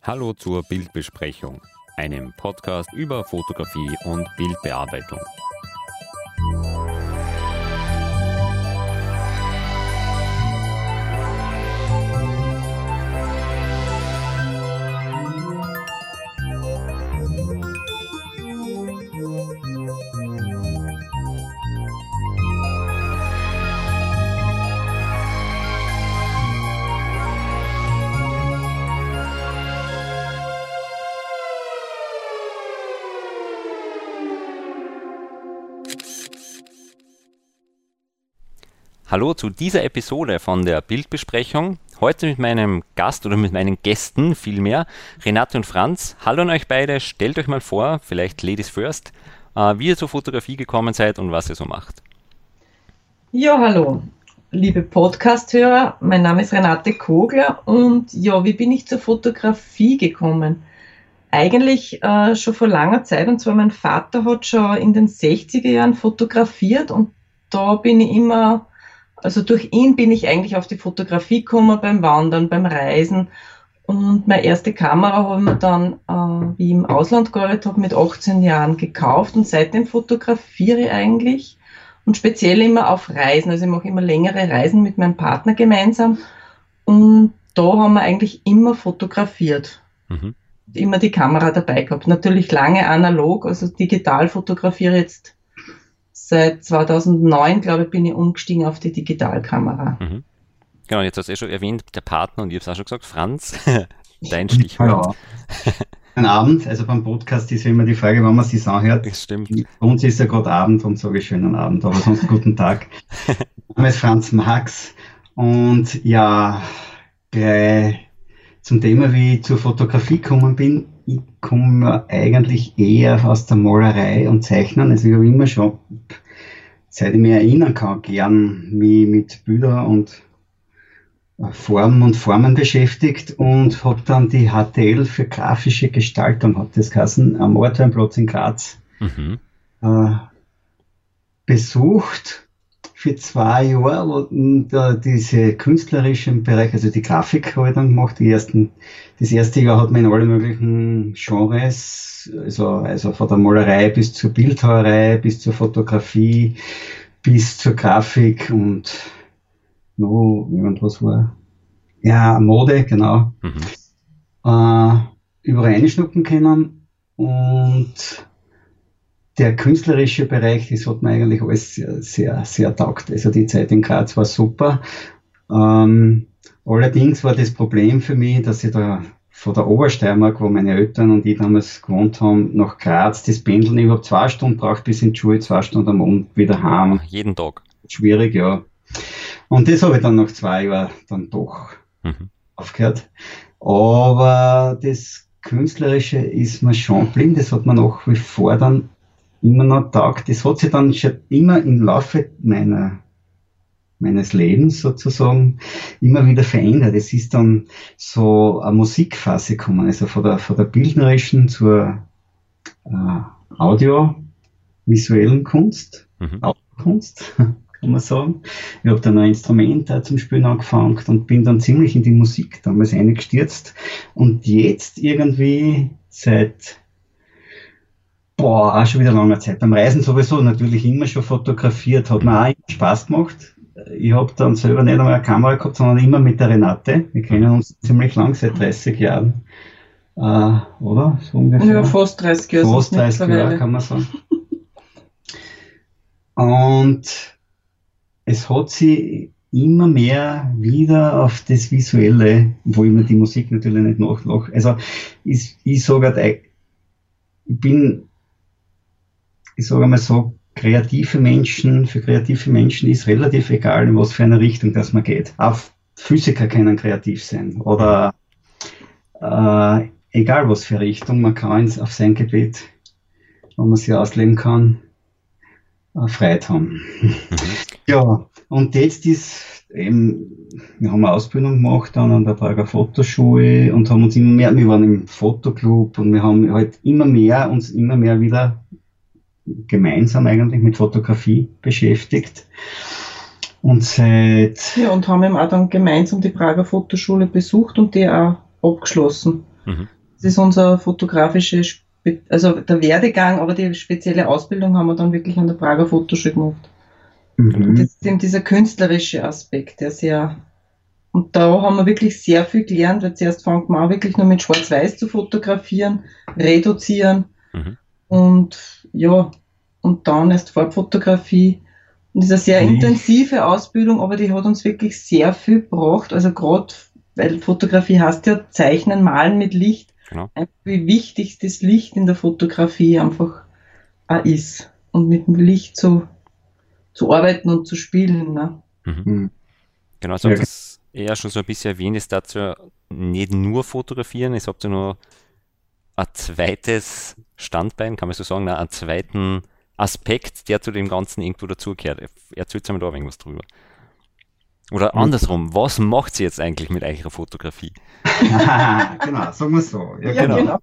Hallo zur Bildbesprechung, einem Podcast über Fotografie und Bildbearbeitung. Hallo zu dieser Episode von der Bildbesprechung. Heute mit meinem Gast oder mit meinen Gästen vielmehr, Renate und Franz. Hallo an euch beide, stellt euch mal vor, vielleicht Ladies first, wie ihr zur Fotografie gekommen seid und was ihr so macht. Ja, hallo, liebe Podcast-Hörer, mein Name ist Renate Kogler und ja, wie bin ich zur Fotografie gekommen? Eigentlich schon vor langer Zeit, und zwar mein Vater hat schon in den 60er Jahren fotografiert und da bin ich immer... Also durch ihn bin ich eigentlich auf die Fotografie gekommen, beim Wandern, beim Reisen. Und meine erste Kamera habe ich mir dann, wie ich im Ausland gearbeitet habe, mit 18 Jahren gekauft. Und seitdem fotografiere ich eigentlich. Und speziell immer auf Reisen. Also ich mache immer längere Reisen mit meinem Partner gemeinsam. Und da haben wir eigentlich immer fotografiert. Immer die Kamera dabei gehabt. Natürlich lange analog, also digital fotografiere jetzt. Seit 2009, glaube ich, bin ich umgestiegen auf die Digitalkamera. Genau, jetzt hast du schon erwähnt, der Partner, und ich habe es auch schon gesagt, Franz, dein Stichwort. Ja. Guten Abend, also beim Podcast ist ja immer die Frage, wann man sich anhört. Das stimmt. Bei uns ist ja gerade Abend und sage ich schönen Abend, aber sonst guten Tag. Mein Name ist Franz Max und ja, gleich zum Thema, wie ich zur Fotografie gekommen bin. Ich komme eigentlich eher aus der Malerei und Zeichnen. Also ich habe immer schon, seit ich mich erinnern kann, gern mich mit Bildern und Formen und Formen beschäftigt und habe dann die HTL für grafische Gestaltung, hat das geheißen, am Ortweinplatz in Graz, besucht für 2 Jahre, wo diese künstlerischen Bereich, also die Grafik habe ich dann gemacht. Das erste Jahr hat man in alle möglichen Genres, also von der Malerei bis zur Bildhauerei, bis zur Fotografie, bis zur Grafik und noch irgendwas war. Ja, Mode, genau. Überall reinschnuppen können und der künstlerische Bereich, das hat mir eigentlich alles sehr, sehr, sehr taugt. Also die Zeit in Graz war super. Allerdings war das Problem für mich, dass ich da von der Obersteiermark, wo meine Eltern und ich damals gewohnt haben, nach Graz, das Pendeln, ich habe 2 Stunden braucht bis in die Schule, 2 Stunden am Abend wieder heim. Jeden Tag. Schwierig, ja. Und das habe ich dann nach 2 Jahren dann doch aufgehört. Aber das Künstlerische ist mir schon geblieben, das hat mir nach wie vor dann immer noch taugt. Das hat sich dann schon immer im Laufe meines Lebens sozusagen immer wieder verändert. Es ist dann so eine Musikphase gekommen, also von der bildnerischen zur audiovisuellen Kunst, Kunst, kann man sagen. Ich habe dann ein Instrument zum Spielen angefangen und bin dann ziemlich in die Musik damals eingestürzt. Und jetzt irgendwie seit auch schon wieder lange Zeit. Beim Reisen sowieso natürlich immer schon fotografiert, hat mir auch immer Spaß gemacht. Ich habe dann selber nicht einmal eine Kamera gehabt, sondern immer mit der Renate. Wir kennen uns ziemlich lang, seit 30 Jahren. Oder? So ungefähr. Ja, fast 30 Jahre. Fast 30 Jahre, kann man sagen. Und es hat sich immer mehr wieder auf das Visuelle, wo ich mir die Musik natürlich nicht nachlache. Also ich sage halt, ich sage einmal so, für kreative Menschen ist relativ egal, in was für eine Richtung das man geht. Auch Physiker können kreativ sein oder egal was für Richtung, man kann auf sein Gebiet, wo man sich ausleben kann, Freude haben. Ja, und jetzt ist eben, wir haben eine Ausbildung gemacht dann an der Prager Fotoschule und haben uns immer mehr, wir waren im Fotoclub und wir haben halt uns immer mehr wieder gemeinsam eigentlich mit Fotografie beschäftigt. Und haben eben auch dann gemeinsam die Prager Fotoschule besucht und die auch abgeschlossen. Das ist unser also der Werdegang, aber die spezielle Ausbildung haben wir dann wirklich an der Prager Fotoschule gemacht. Und das ist eben dieser künstlerische Aspekt, und da haben wir wirklich sehr viel gelernt, weil zuerst fängt man auch wirklich nur mit Schwarz-Weiß zu fotografieren, reduzieren und dann erst Farbfotografie. Und das ist eine sehr intensive Ausbildung, aber die hat uns wirklich sehr viel gebracht. Also gerade, weil Fotografie heißt ja Zeichnen, Malen mit Licht. Genau. Wie wichtig das Licht in der Fotografie einfach auch ist. Und mit dem Licht zu arbeiten und zu spielen. Ne? Genau, so das eher schon so ein bisschen erwähnt, ist dazu nicht nur fotografieren, es habt ihr nur ein zweites Standbein, kann man so sagen, einen zweiten Aspekt, der zu dem Ganzen irgendwo dazugehört. Erzählt mir da irgendwas drüber. Oder andersrum, was macht sie jetzt eigentlich mit eurer Fotografie? Genau, sagen wir so. Ja, genau.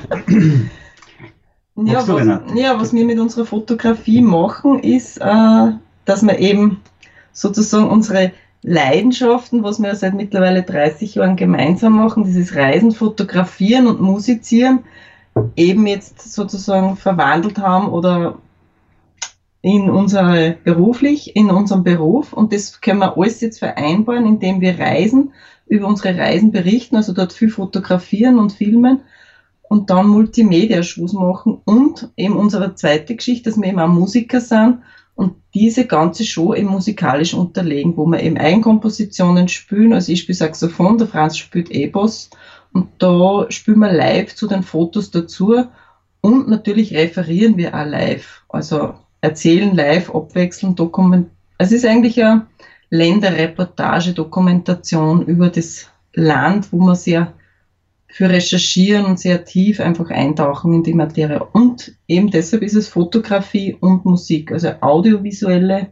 Was wir mit unserer Fotografie machen, ist, dass wir eben sozusagen unsere Leidenschaften, was wir seit mittlerweile 30 Jahren gemeinsam machen, dieses Reisen, Fotografieren und Musizieren, eben jetzt sozusagen verwandelt haben oder in unserem Beruf, und das können wir alles jetzt vereinbaren, indem wir reisen, über unsere Reisen berichten, also dort viel fotografieren und filmen und dann Multimedia-Shows machen und eben unsere zweite Geschichte, dass wir eben auch Musiker sind und diese ganze Show eben musikalisch unterlegen, wo wir eben Eigenkompositionen spielen, also ich spiele Saxophon, der Franz spielt E-Bass und da spielen wir live zu den Fotos dazu und natürlich referieren wir auch live, also erzählen live, abwechseln, es ist eigentlich eine Länderreportage, Dokumentation über das Land, wo wir sehr für recherchieren und sehr tief einfach eintauchen in die Materie. Und eben deshalb ist es Fotografie und Musik, also audiovisuelle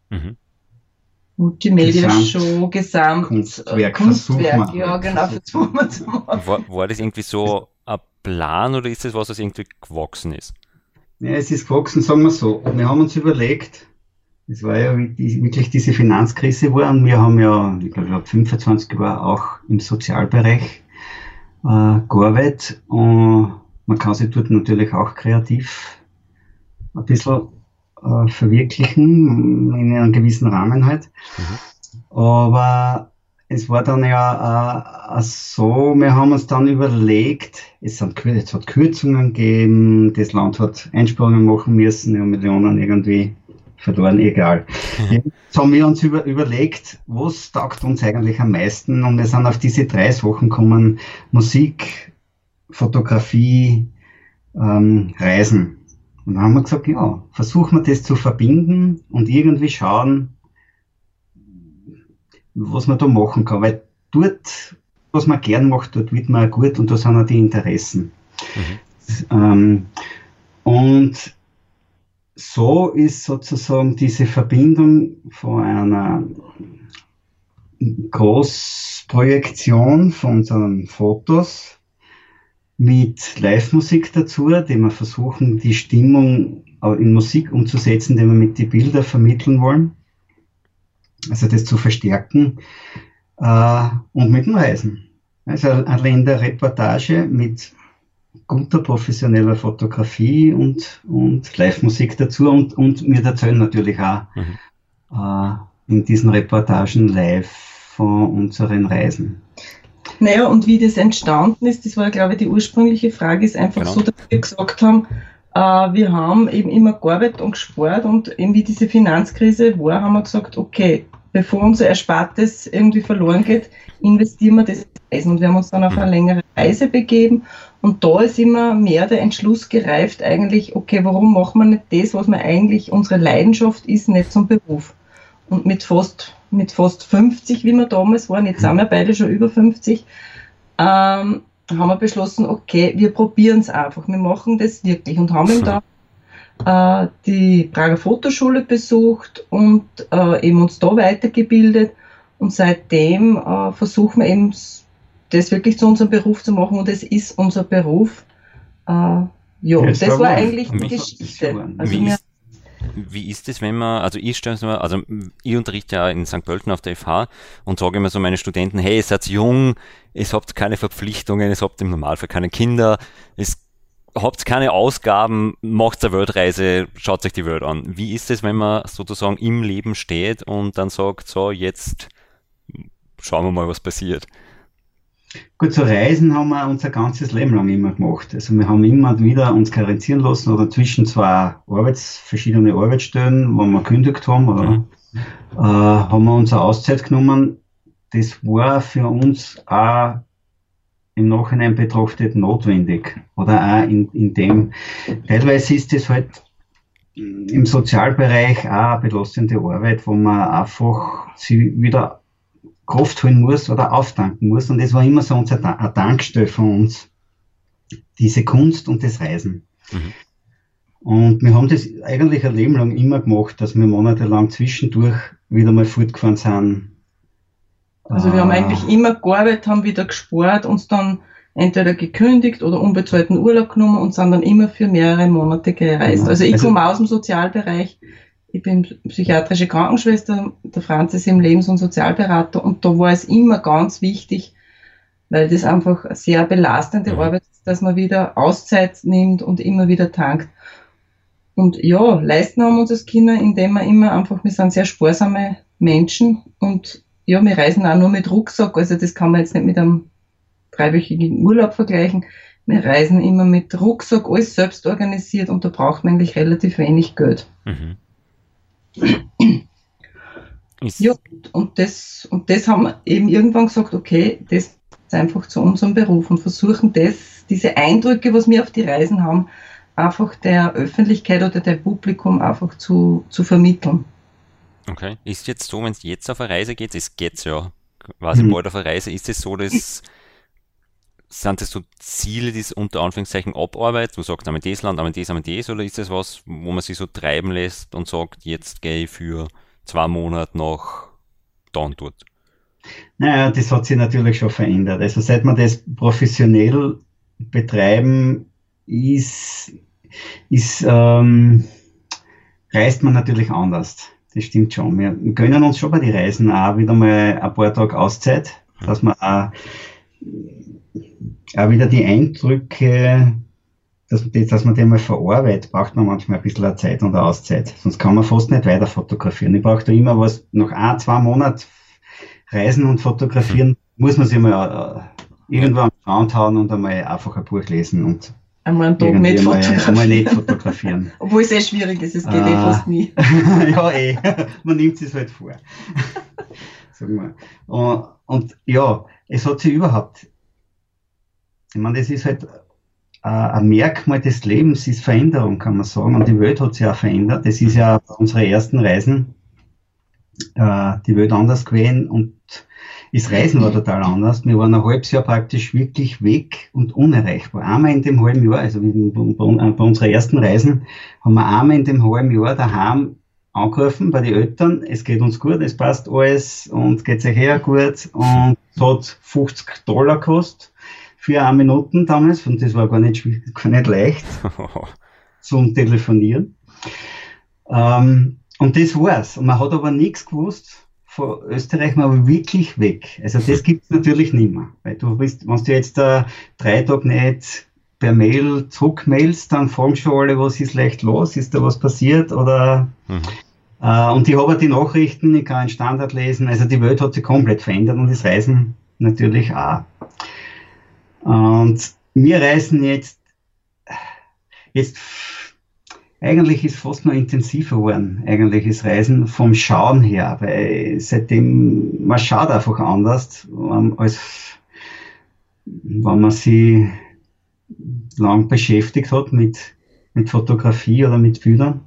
Multimedia-Show, Kunstwerk, ja genau, versuchen wir zu machen. War das irgendwie so ein Plan oder ist das was irgendwie gewachsen ist? Ja, es ist gewachsen, sagen wir so. Wir haben uns überlegt, es war ja wirklich diese Finanzkrise war und wir haben ja, ich glaube, ich habe 25 Jahre auch im Sozialbereich gearbeitet und man kann sich dort natürlich auch kreativ ein bisschen verwirklichen, in einem gewissen Rahmen halt. Aber es war dann ja so, wir haben uns dann überlegt, es hat Kürzungen gegeben, das Land hat Einsparungen machen müssen, ja, Millionen irgendwie verloren, egal. Jetzt haben wir uns überlegt, was taugt uns eigentlich am meisten und wir sind auf diese 3 Sachen gekommen, Musik, Fotografie, Reisen. Und dann haben wir gesagt, ja, versuchen wir das zu verbinden und irgendwie schauen, was man da machen kann, weil dort, was man gern macht, dort wird man auch gut und da sind auch die Interessen. Und so ist sozusagen diese Verbindung von einer Großprojektion von unseren Fotos mit Live-Musik dazu, die wir versuchen, die Stimmung in Musik umzusetzen, die wir mit den Bildern vermitteln wollen. Also das zu verstärken und mit dem Reisen. Also eine Länderreportage mit guter professioneller Fotografie und Live-Musik dazu und wir erzählen natürlich auch in diesen Reportagen live von unseren Reisen. Naja, und wie das entstanden ist, das war, glaube ich, die ursprüngliche Frage, ist einfach so, dass wir gesagt haben, wir haben eben immer gearbeitet und gespart und eben wie diese Finanzkrise war, haben wir gesagt, okay, bevor unser Erspartes irgendwie verloren geht, investieren wir das Reisen. Und wir haben uns dann auf eine längere Reise begeben und da ist immer mehr der Entschluss gereift, eigentlich, okay, warum machen wir nicht das, was wir eigentlich, unsere Leidenschaft ist, nicht zum Beruf. Und mit fast 50, wie wir damals waren, jetzt sind wir beide schon über 50, haben wir beschlossen, okay, wir probieren es einfach, wir machen das wirklich und haben da die Prager Fotoschule besucht und eben uns da weitergebildet und seitdem versuchen wir eben das wirklich zu unserem Beruf zu machen und es ist unser Beruf. Das war eigentlich die Geschichte. Also wie ist es, wenn man, also ich stelle es mir, also ich unterrichte ja in St. Pölten auf der FH und sage immer so meine Studenten, hey, ihr seid jung, ihr habt keine Verpflichtungen, ihr habt im Normalfall keine Kinder, habt keine Ausgaben, macht eine Weltreise, schaut euch die Welt an. Wie ist es, wenn man sozusagen im Leben steht und dann sagt, so, jetzt schauen wir mal, was passiert? Gut, so Reisen haben wir unser ganzes Leben lang immer gemacht. Also wir haben immer wieder uns karenzieren lassen oder zwischen zwei verschiedene Arbeitsstellen, wo wir gekündigt haben, oder, haben wir uns eine Auszeit genommen. Das war für uns auch im Nachhinein betrachtet notwendig. Oder auch in dem, teilweise ist es halt im Sozialbereich auch eine belastende Arbeit, wo man einfach sie wieder Kraft holen muss oder auftanken muss. Und das war immer so eine Tankstelle von uns. Diese Kunst und das Reisen. Mhm. Und wir haben das eigentlich ein Leben lang immer gemacht, dass wir monatelang zwischendurch wieder mal fortgefahren sind. Also wir haben eigentlich immer gearbeitet, haben wieder gespart, uns dann entweder gekündigt oder unbezahlten Urlaub genommen und sind dann immer für mehrere Monate gereist. Genau. Also ich komme aus dem Sozialbereich. Ich bin psychiatrische Krankenschwester, der Franz ist im Lebens- und Sozialberater und da war es immer ganz wichtig, weil das einfach eine sehr belastende Arbeit ist, dass man wieder Auszeit nimmt und immer wieder tankt. Und ja, leisten haben uns als Kinder, indem wir sind sehr sparsame Menschen und ja, wir reisen auch nur mit Rucksack, also das kann man jetzt nicht mit einem 3-wöchigen Urlaub vergleichen. Wir reisen immer mit Rucksack, alles selbst organisiert und da braucht man eigentlich relativ wenig Geld. Mhm. Ja, und das haben wir eben irgendwann gesagt, okay, das ist einfach zu unserem Beruf und versuchen diese Eindrücke, was wir auf die Reisen haben, einfach der Öffentlichkeit oder der Publikum einfach zu vermitteln. Okay. Ist jetzt so, wenn es jetzt auf eine Reise geht, es geht's ja quasi bald auf eine Reise, ist es so, sind das so Ziele, die es unter Anführungszeichen abarbeitet, wo man sagt, einmal das Land, einmal das, oder ist das was, wo man sich so treiben lässt und sagt, jetzt gehe ich für 2 Monate nach da und dort? Naja, das hat sich natürlich schon verändert. Also seit wir das professionell betreiben, reist man natürlich anders. Das stimmt schon. Wir gönnen uns schon bei den Reisen auch wieder mal ein paar Tage Auszeit, dass man auch wieder die Eindrücke, dass man die mal verarbeitet, braucht man manchmal ein bisschen eine Zeit und eine Auszeit. Sonst kann man fast nicht weiter fotografieren. Ich brauche da immer was, nach 1-2 Monaten Reisen und Fotografieren, muss man sich mal irgendwo am Strand hauen und einmal einfach ein Buch lesen und einmal einen Tag nicht fotografieren. Obwohl es sehr schwierig ist, es geht fast nie. Ja, man nimmt es halt vor. Sagen wir. Und ja, es hat sich überhaupt, ich meine, das ist halt ein Merkmal des Lebens, ist Veränderung, kann man sagen. Und die Welt hat sich auch verändert. Das ist ja bei unseren ersten Reisen die Welt anders gewesen und das Reisen war total anders. Wir waren ein halbes Jahr praktisch wirklich weg und unerreichbar. Einmal in dem halben Jahr, also bei unseren ersten Reisen, haben wir einmal in dem halben Jahr daheim angerufen bei den Eltern, es geht uns gut, es passt alles und geht sich her gut und es hat $50 gekostet für 1 Minute damals und das war gar nicht leicht zum Telefonieren. Und das war's. Und man hat aber nichts gewusst. Von Österreich war aber wirklich weg. Also das gibt's natürlich nicht mehr. Weil wenn du jetzt 3 Tage nicht per Mail zurückmailst, dann fragen schon alle, was ist leicht los, ist da was passiert oder und ich habe die Nachrichten, ich kann einen Standard lesen, also die Welt hat sich komplett verändert und das Reisen natürlich auch. Und wir reisen jetzt eigentlich ist fast noch intensiver geworden, eigentlich das Reisen vom Schauen her, weil seitdem, man schaut einfach anders, als wenn man sich lang beschäftigt hat mit Fotografie oder mit Bildern.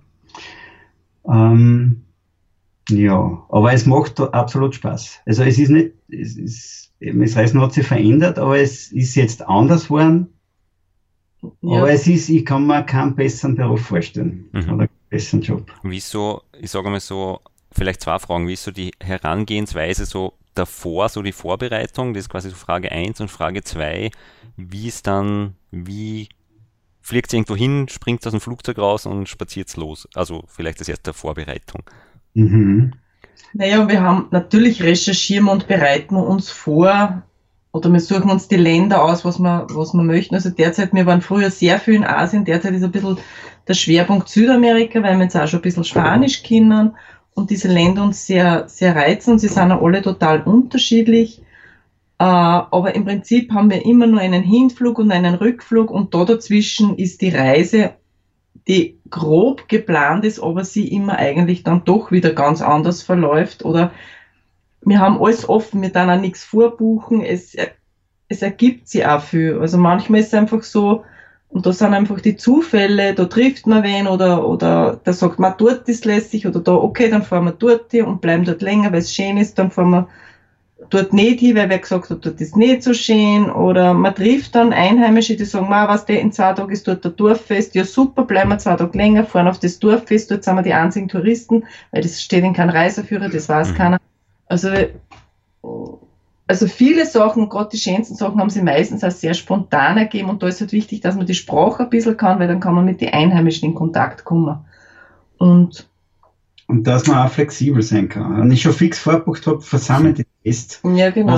Ja, aber es macht absolut Spaß. Also es ist nicht, das Reisen hat sich verändert, aber es ist jetzt anders geworden. Ja. Aber ich kann mir keinen besseren Beruf vorstellen. Oder einen besseren Job. Wieso, ich sage mal so, vielleicht 2 Fragen, wie ist so die Herangehensweise so davor, so die Vorbereitung, das ist quasi so Frage 1 und Frage 2, wie fliegt irgendwo hin, springt aus dem Flugzeug raus und spaziert los. Also vielleicht das erste Vorbereitung. Mhm. Naja, wir haben natürlich recherchieren und bereiten uns vor oder wir suchen uns die Länder aus, was wir möchten. Also derzeit, wir waren früher sehr viel in Asien, derzeit ist ein bisschen der Schwerpunkt Südamerika, weil wir jetzt auch schon ein bisschen Spanisch kennen und diese Länder uns sehr, sehr reizen. Sie sind auch alle total unterschiedlich. Aber im Prinzip haben wir immer nur einen Hinflug und einen Rückflug und da dazwischen ist die Reise, die grob geplant ist, aber sie immer eigentlich dann doch wieder ganz anders verläuft oder wir haben alles offen, wir dann auch nichts vorbuchen, es ergibt sich auch viel. Also manchmal ist es einfach so, und da sind einfach die Zufälle, da trifft man wen oder da sagt man, dort ist lässig oder da, okay, dann fahren wir dort hin und bleiben dort länger, weil es schön ist, dann fahren wir dort nicht hin, weil wer gesagt hat, dort ist nicht so schön, oder man trifft dann Einheimische, die sagen, was der in 2 Tagen ist dort der Dorffest, ja super, bleiben wir 2 Tage länger, fahren auf das Dorffest, dort sind wir die einzigen Touristen, weil das steht in keinem Reiseführer, das weiß keiner. Also viele Sachen, gerade die schönsten Sachen, haben sie meistens auch sehr spontan ergeben und da ist halt wichtig, dass man die Sprache ein bisschen kann, weil dann kann man mit den Einheimischen in Kontakt kommen. Und dass man auch flexibel sein kann. Wenn ich schon fix vorgebucht habe, versammelt die Test. Ja, genau.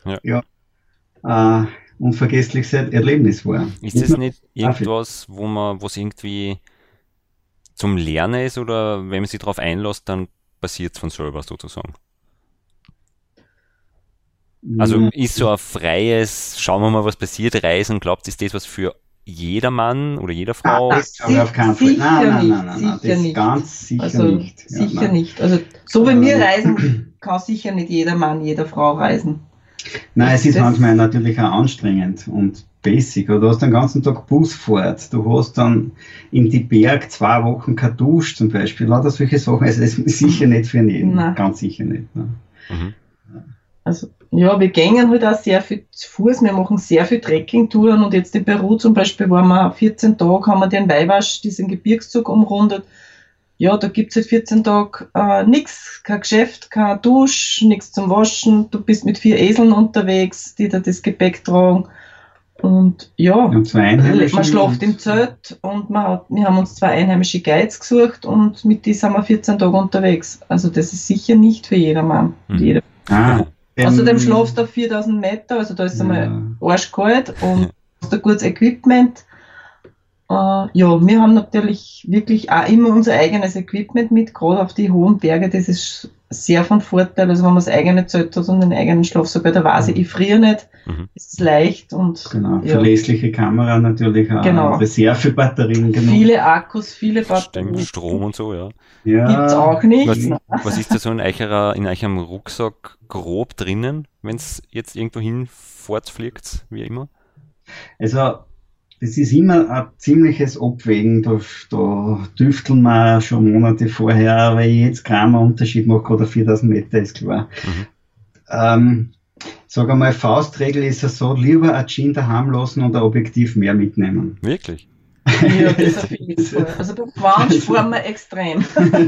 Was unvergessliches Erlebnis war. Ist das nicht irgendwas, wo es irgendwie zum Lernen ist oder wenn man sich darauf einlässt, dann passiert es von selber sozusagen? Also ist so ein freies, schauen wir mal, was passiert, Reisen, glaubt ihr, ist das was für jedermann oder jede Frau? Das glaube ich auf keinen Fall. Nein, das nicht. Ganz sicher also, nicht. Sicher nicht. Also so wie wir reisen, kann sicher nicht jeder Mann, jede Frau reisen. Nein, es ist manchmal natürlich auch anstrengend und basic. Du hast den ganzen Tag Busfahrt, du hast dann in die Berg 2 Wochen keine Dusche zum Beispiel, lauter solche Sachen. Also das ist sicher nicht für jeden, ganz sicher nicht. Ne? Mhm. Also, ja, wir gehen halt auch sehr viel zu Fuß, wir machen sehr viel Trekkingtouren und jetzt in Peru zum Beispiel waren wir 14 Tage, haben wir den Waiwasch, diesen Gebirgszug umrundet. Ja, da gibt's halt 14 Tage nichts, kein Geschäft, kein Dusch, nichts zum Waschen, du bist mit 4 Eseln unterwegs, die da das Gepäck tragen und ja, man schläft im Zelt und wir haben uns 2 einheimische Guides gesucht und mit denen sind wir 14 Tage unterwegs. Also das ist sicher nicht für jedermann. Außerdem schlafst du auf 4000 Meter, also da ist einmal arschkalt und hast ein gutes Equipment. Ja, wir haben natürlich wirklich auch immer unser eigenes Equipment mit, gerade auf die hohen Berge, das ist sehr von Vorteil, also wenn man das eigene Zelt hat und den eigenen Schlafsack, bei der Vase, ich friere nicht, es ist leicht und verlässliche Kamera natürlich auch, Reservebatterien genug. Viele Akkus, viele Batterien. Strom und so, ja. Gibt's auch nicht. Was ist da so in eurem Rucksack grob drinnen, wenn es jetzt irgendwo hin fortfliegt, wie immer? Also das ist immer ein ziemliches Abwägen, da tüfteln wir schon Monate vorher, weil ich jetzt keinen Unterschied mache, gerade 4000 Meter, ist klar. Sag einmal, Faustregel ist es so, lieber ein Jean daheim lassen und ein Objektiv mehr mitnehmen. Wirklich? Ja, das auf jeden Fall. Also beim Quatsch fahren wir extrem.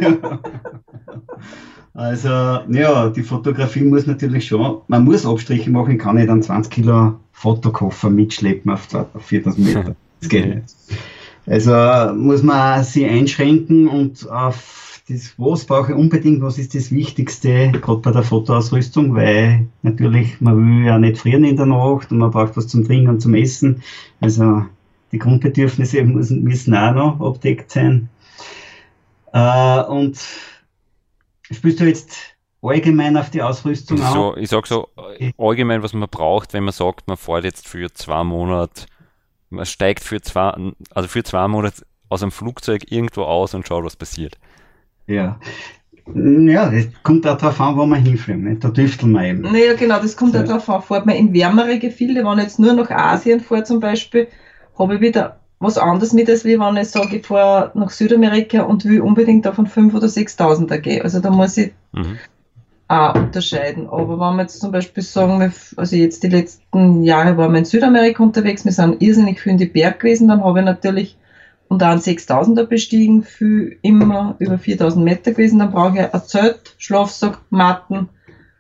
Also, ja, die Fotografie muss natürlich schon, man muss Abstriche machen, ich kann nicht einen 20 Kilo Fotokoffer mitschleppen auf 4000 Meter. Das geht nicht. Also muss man sich einschränken und auf das, was brauche ich unbedingt, was ist das Wichtigste, gerade bei der Fotoausrüstung, weil natürlich, man will ja nicht frieren in der Nacht und man braucht was zum Trinken und zum Essen. Also die Grundbedürfnisse müssen auch noch abdeckt sein. Und spielst du jetzt allgemein auf die Ausrüstung an? Ich sag so allgemein, was man braucht, wenn man sagt, man fährt jetzt für 2 Monate, man steigt für 2 Monate aus einem Flugzeug irgendwo aus und schaut, was passiert. Ja, das kommt auch darauf an, wo man hinfliegt, nicht? Da tüfteln wir eben. Naja, genau, das kommt auch darauf an. Fährt man in wärmere Gefilde, wenn ich jetzt nur nach Asien fahre zum Beispiel, habe ich wieder was anderes mit, als wenn ich sage, ich fahre nach Südamerika und will unbedingt davon 5.000 oder 6.000 gehen. Also da muss ich auch unterscheiden. Aber wenn wir jetzt zum Beispiel sagen, also jetzt die letzten Jahre waren wir in Südamerika unterwegs, wir sind irrsinnig viel in die Berge gewesen, dann habe ich natürlich und auch einen 6.000er bestiegen, viel immer über 4.000 Meter gewesen, dann brauche ich ein Zelt, Schlafsack, Matten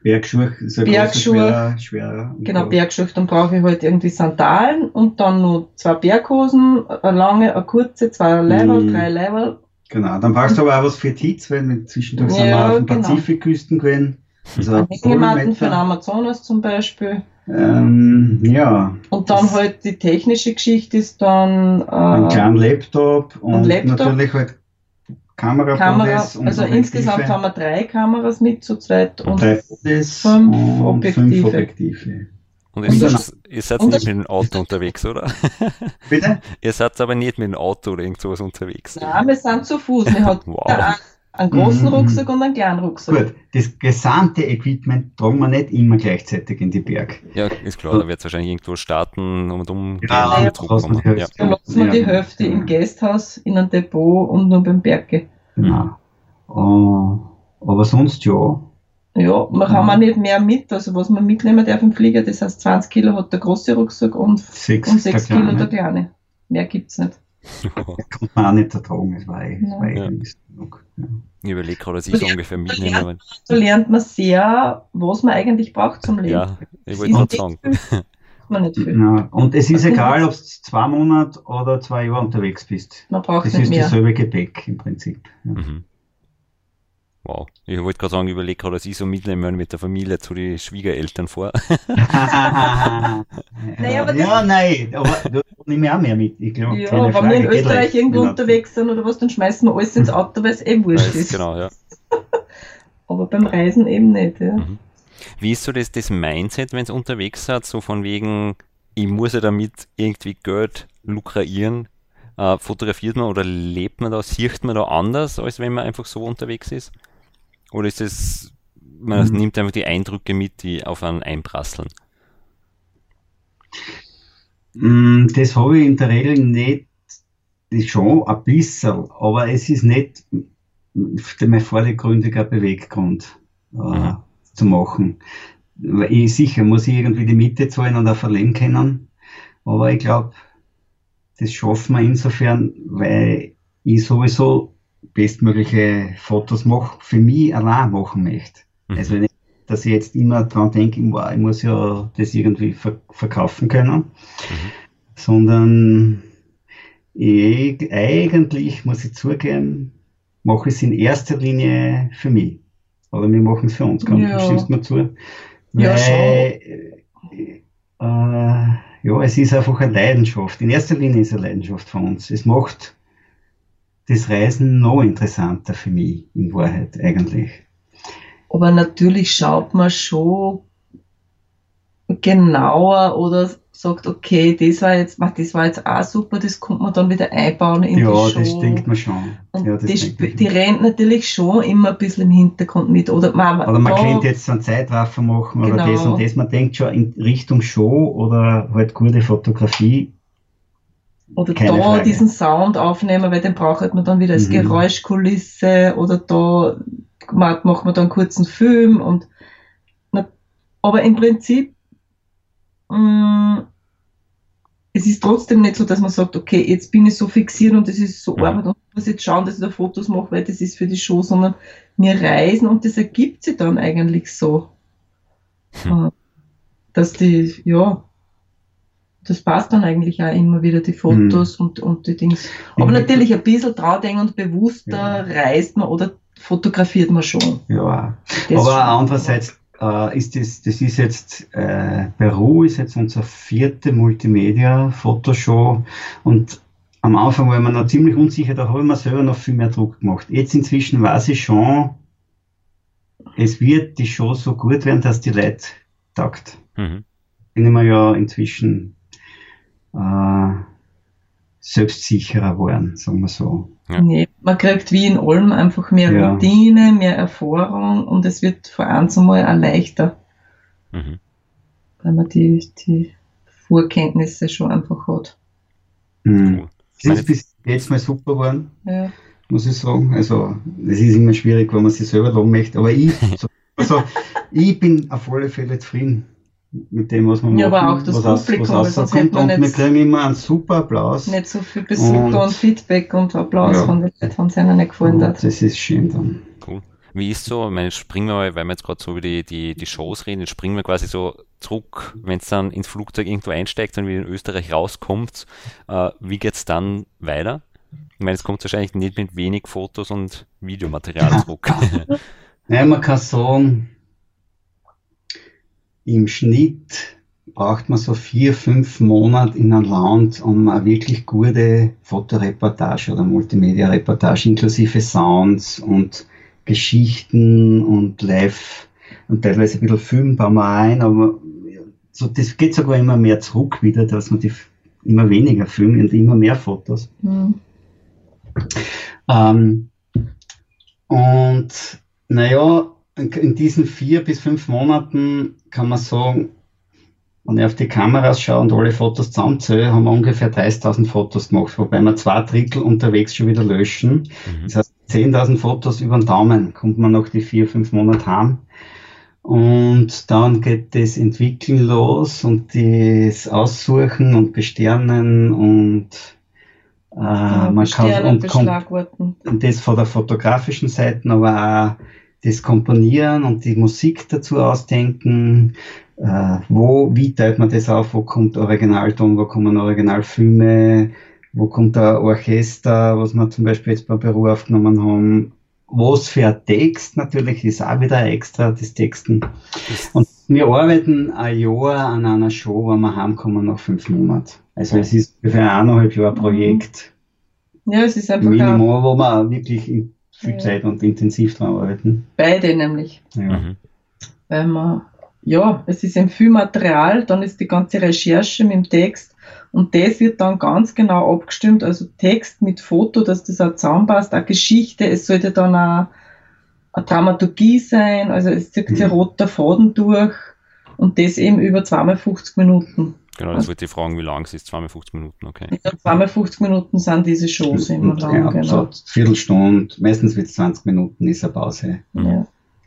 Bergschuhe, so Bergschuhe, schwerer. Genau, Bergschuhe, dann brauche ich halt irgendwie Sandalen und dann noch 2 Berghosen, eine lange, eine kurze, 2 Leiberl, 3 Leiberl. Genau, dann brauchst du aber auch was für Tits, weil wir zwischendurch sind wir auf den Pazifikküsten gewesen. Also Hängematten für den Amazonas zum Beispiel. Ja. Und dann halt die technische Geschichte ist dann ein kleiner Laptop und natürlich halt Kamera also insgesamt haben wir 3 Kameras mit zu zweit und 5 Objektive. Und ihr seid nicht mit dem Auto unterwegs, oder? Bitte? Ihr seid aber nicht mit dem Auto oder irgend sowas unterwegs. Nein, wir sind zu Fuß. Wir haben einen großen Rucksack und einen kleinen Rucksack. Gut, das gesamte Equipment tragen wir nicht immer gleichzeitig in die Berg. Ja, ist klar, da wird es wahrscheinlich irgendwo starten und zurückkommen. Ja. Dann lassen wir die Hälfte im Gasthaus, in einem Depot und nur beim Berge. Genau. Aber sonst ja. Ja, man haben auch nicht mehr mit, also was man mitnehmen darf im Flieger, das heißt 20 Kilo hat der große Rucksack und 6 Kilo der kleine. Mehr gibt's nicht. Kommt man auch nicht ertragen, das war eigentlich genug. Ja. Ich überlege gerade, dass ich so ungefähr mitnehme. So lernt man sehr, was man eigentlich braucht zum Leben. Ja, ich wollte gerade sagen. Man nicht viel. Ja, und es ist egal, ob du 2 Monate oder 2 Jahre unterwegs bist. Man braucht das nicht mehr. Das ist dasselbe Gepäck im Prinzip. Ja. Mhm. Wow. Ich wollte gerade sagen, ich überlege gerade, dass ich so mitnehme mit der Familie zu den Schwiegereltern vor. Naja, aber du nimmst auch mehr mit. Ich glaub, ja, wenn wir in Österreich irgendwo unterwegs sind oder was, dann schmeißen wir alles ins Auto, weil es wurscht ist. Genau, ja. Aber beim Reisen eben nicht, ja. Mhm. Wie ist so das Mindset, wenn es unterwegs seid, so von wegen, ich muss ja damit irgendwie Geld lukrieren? Fotografiert man oder lebt man da, sieht man da anders, als wenn man einfach so unterwegs ist? Oder ist es, man nimmt einfach die Eindrücke mit, die auf einen einprasseln? Das habe ich in der Regel nicht, schon ein bisschen, aber es ist nicht mein vordergründiger Beweggrund zu machen. Sicher muss ich irgendwie die Miete zahlen und auch verleben können, aber ich glaube, das schaffen wir insofern, weil ich sowieso bestmögliche Fotos für mich allein machen möchte. Also nicht, dass ich jetzt immer dran denke, ich muss ja das irgendwie verkaufen können, sondern eigentlich, muss ich zugeben, mache ich es in erster Linie für mich. Oder wir machen es für uns, stimmst du mir zu? Ja, es ist einfach eine Leidenschaft. In erster Linie ist es eine Leidenschaft von uns. Es macht das Reisen noch interessanter für mich, in Wahrheit, eigentlich. Aber natürlich schaut man schon genauer oder sagt, okay, das war jetzt auch super, das kommt man dann wieder einbauen in die Show. Ja, das denkt man schon. Und ja, die rennt natürlich schon immer ein bisschen im Hintergrund mit. Oder man könnte jetzt so einen Zeitraffer machen oder das und das. Man denkt schon in Richtung Show oder halt gute Fotografie. Oder da Frage. Diesen Sound aufnehmen, weil den braucht man dann wieder als Geräuschkulisse oder da macht man dann einen kurzen Film aber im Prinzip es ist trotzdem nicht so, dass man sagt, okay, jetzt bin ich so fixiert und das ist so Arbeit und ich muss jetzt schauen, dass ich da Fotos mache, weil das ist für die Show, sondern wir reisen und das ergibt sich dann eigentlich so. Dass das passt dann eigentlich auch immer wieder, die Fotos und die Dings. Aber natürlich ein bisschen traudenken und bewusster reist man oder fotografiert man schon. Ja, aber andererseits ist das ist jetzt Peru ist jetzt unsere 4. Multimedia-Fotoshow und am Anfang war man noch ziemlich unsicher, da habe ich mir selber noch viel mehr Druck gemacht. Jetzt inzwischen weiß ich schon, es wird die Show so gut werden, dass die Leute taugt. Bin ich mir ja inzwischen selbstsicherer geworden, sagen wir so. Ja. Nee, man kriegt wie in allem einfach mehr Routine, mehr Erfahrung und es wird vor allem einmal auch leichter, weil man die Vorkenntnisse schon einfach hat. Das ist bis jetzt mal super geworden, muss ich sagen. Also, es ist immer schwierig, wenn man sich selber loben möchte, aber ich bin auf alle Fälle zufrieden mit dem, was man macht. Ja, aber auch das Publikum, rauskommt. Und wir kriegen immer einen super Applaus. Nicht so viel Besucher und Feedback und Applaus von den Leuten, wenn es ihnen nicht gefallen hat. Das ist schön dann. Cool. Wie ist so, ich meine, springen wir mal, weil wir jetzt gerade so über die Shows reden, jetzt springen wir quasi so zurück, wenn es dann ins Flugzeug irgendwo einsteigt und wieder in Österreich rauskommt, wie geht's dann weiter? Ich meine, es kommt wahrscheinlich nicht mit wenig Fotos und Videomaterial zurück. Ja, man kann sagen, im Schnitt braucht man so 4-5 Monate in einem Land, um eine wirklich gute Fotoreportage oder Multimedia-Reportage inklusive Sounds und Geschichten und Live und teilweise ein bisschen Film bauen wir ein, aber so, das geht sogar immer mehr zurück wieder, dass man immer weniger Filme und immer mehr Fotos. Mhm. Und naja, in diesen 4 bis 5 Monaten kann man sagen, wenn ich auf die Kameras schaue und alle Fotos zusammenzähle, haben wir ungefähr 30.000 Fotos gemacht, wobei wir 2/3 unterwegs schon wieder löschen. Das heißt, 10.000 Fotos über den Daumen kommt man nach die 4-5 Monate heim. Und dann geht das Entwickeln los und das Aussuchen und Besternen und man kann und das von der fotografischen Seite, aber auch das Komponieren und die Musik dazu ausdenken. Wie teilt man das auf? Wo kommt Originalton? Wo kommen Originalfilme? Wo kommt ein Orchester, was wir zum Beispiel jetzt beim Peru aufgenommen haben? Was für ein Text natürlich ist auch wieder extra, das Texten. Und wir arbeiten ein Jahr an einer Show, wenn wir heimkommen nach 5 Monaten. Also es ist ungefähr 1,5 Jahre Projekt. Ja, es ist einfach Minimal, wo wir wirklich viel Zeit und intensiv dran arbeiten. Beide nämlich. Ja. Weil man, es ist eben viel Material, dann ist die ganze Recherche mit dem Text und das wird dann ganz genau abgestimmt, also Text mit Foto, dass das auch zusammenpasst, auch Geschichte, es sollte dann auch eine Dramaturgie sein, also es zieht sich ein roter Faden durch und das eben über 2x50 Minuten. Genau, das wollte ich fragen, wie lang es ist, 2x50 Minuten, okay. Ja, 2x50 Minuten sind diese Shows immer lang, ja, genau. So Viertelstunde, meistens wird es 20 Minuten, ist eine Pause. Ja.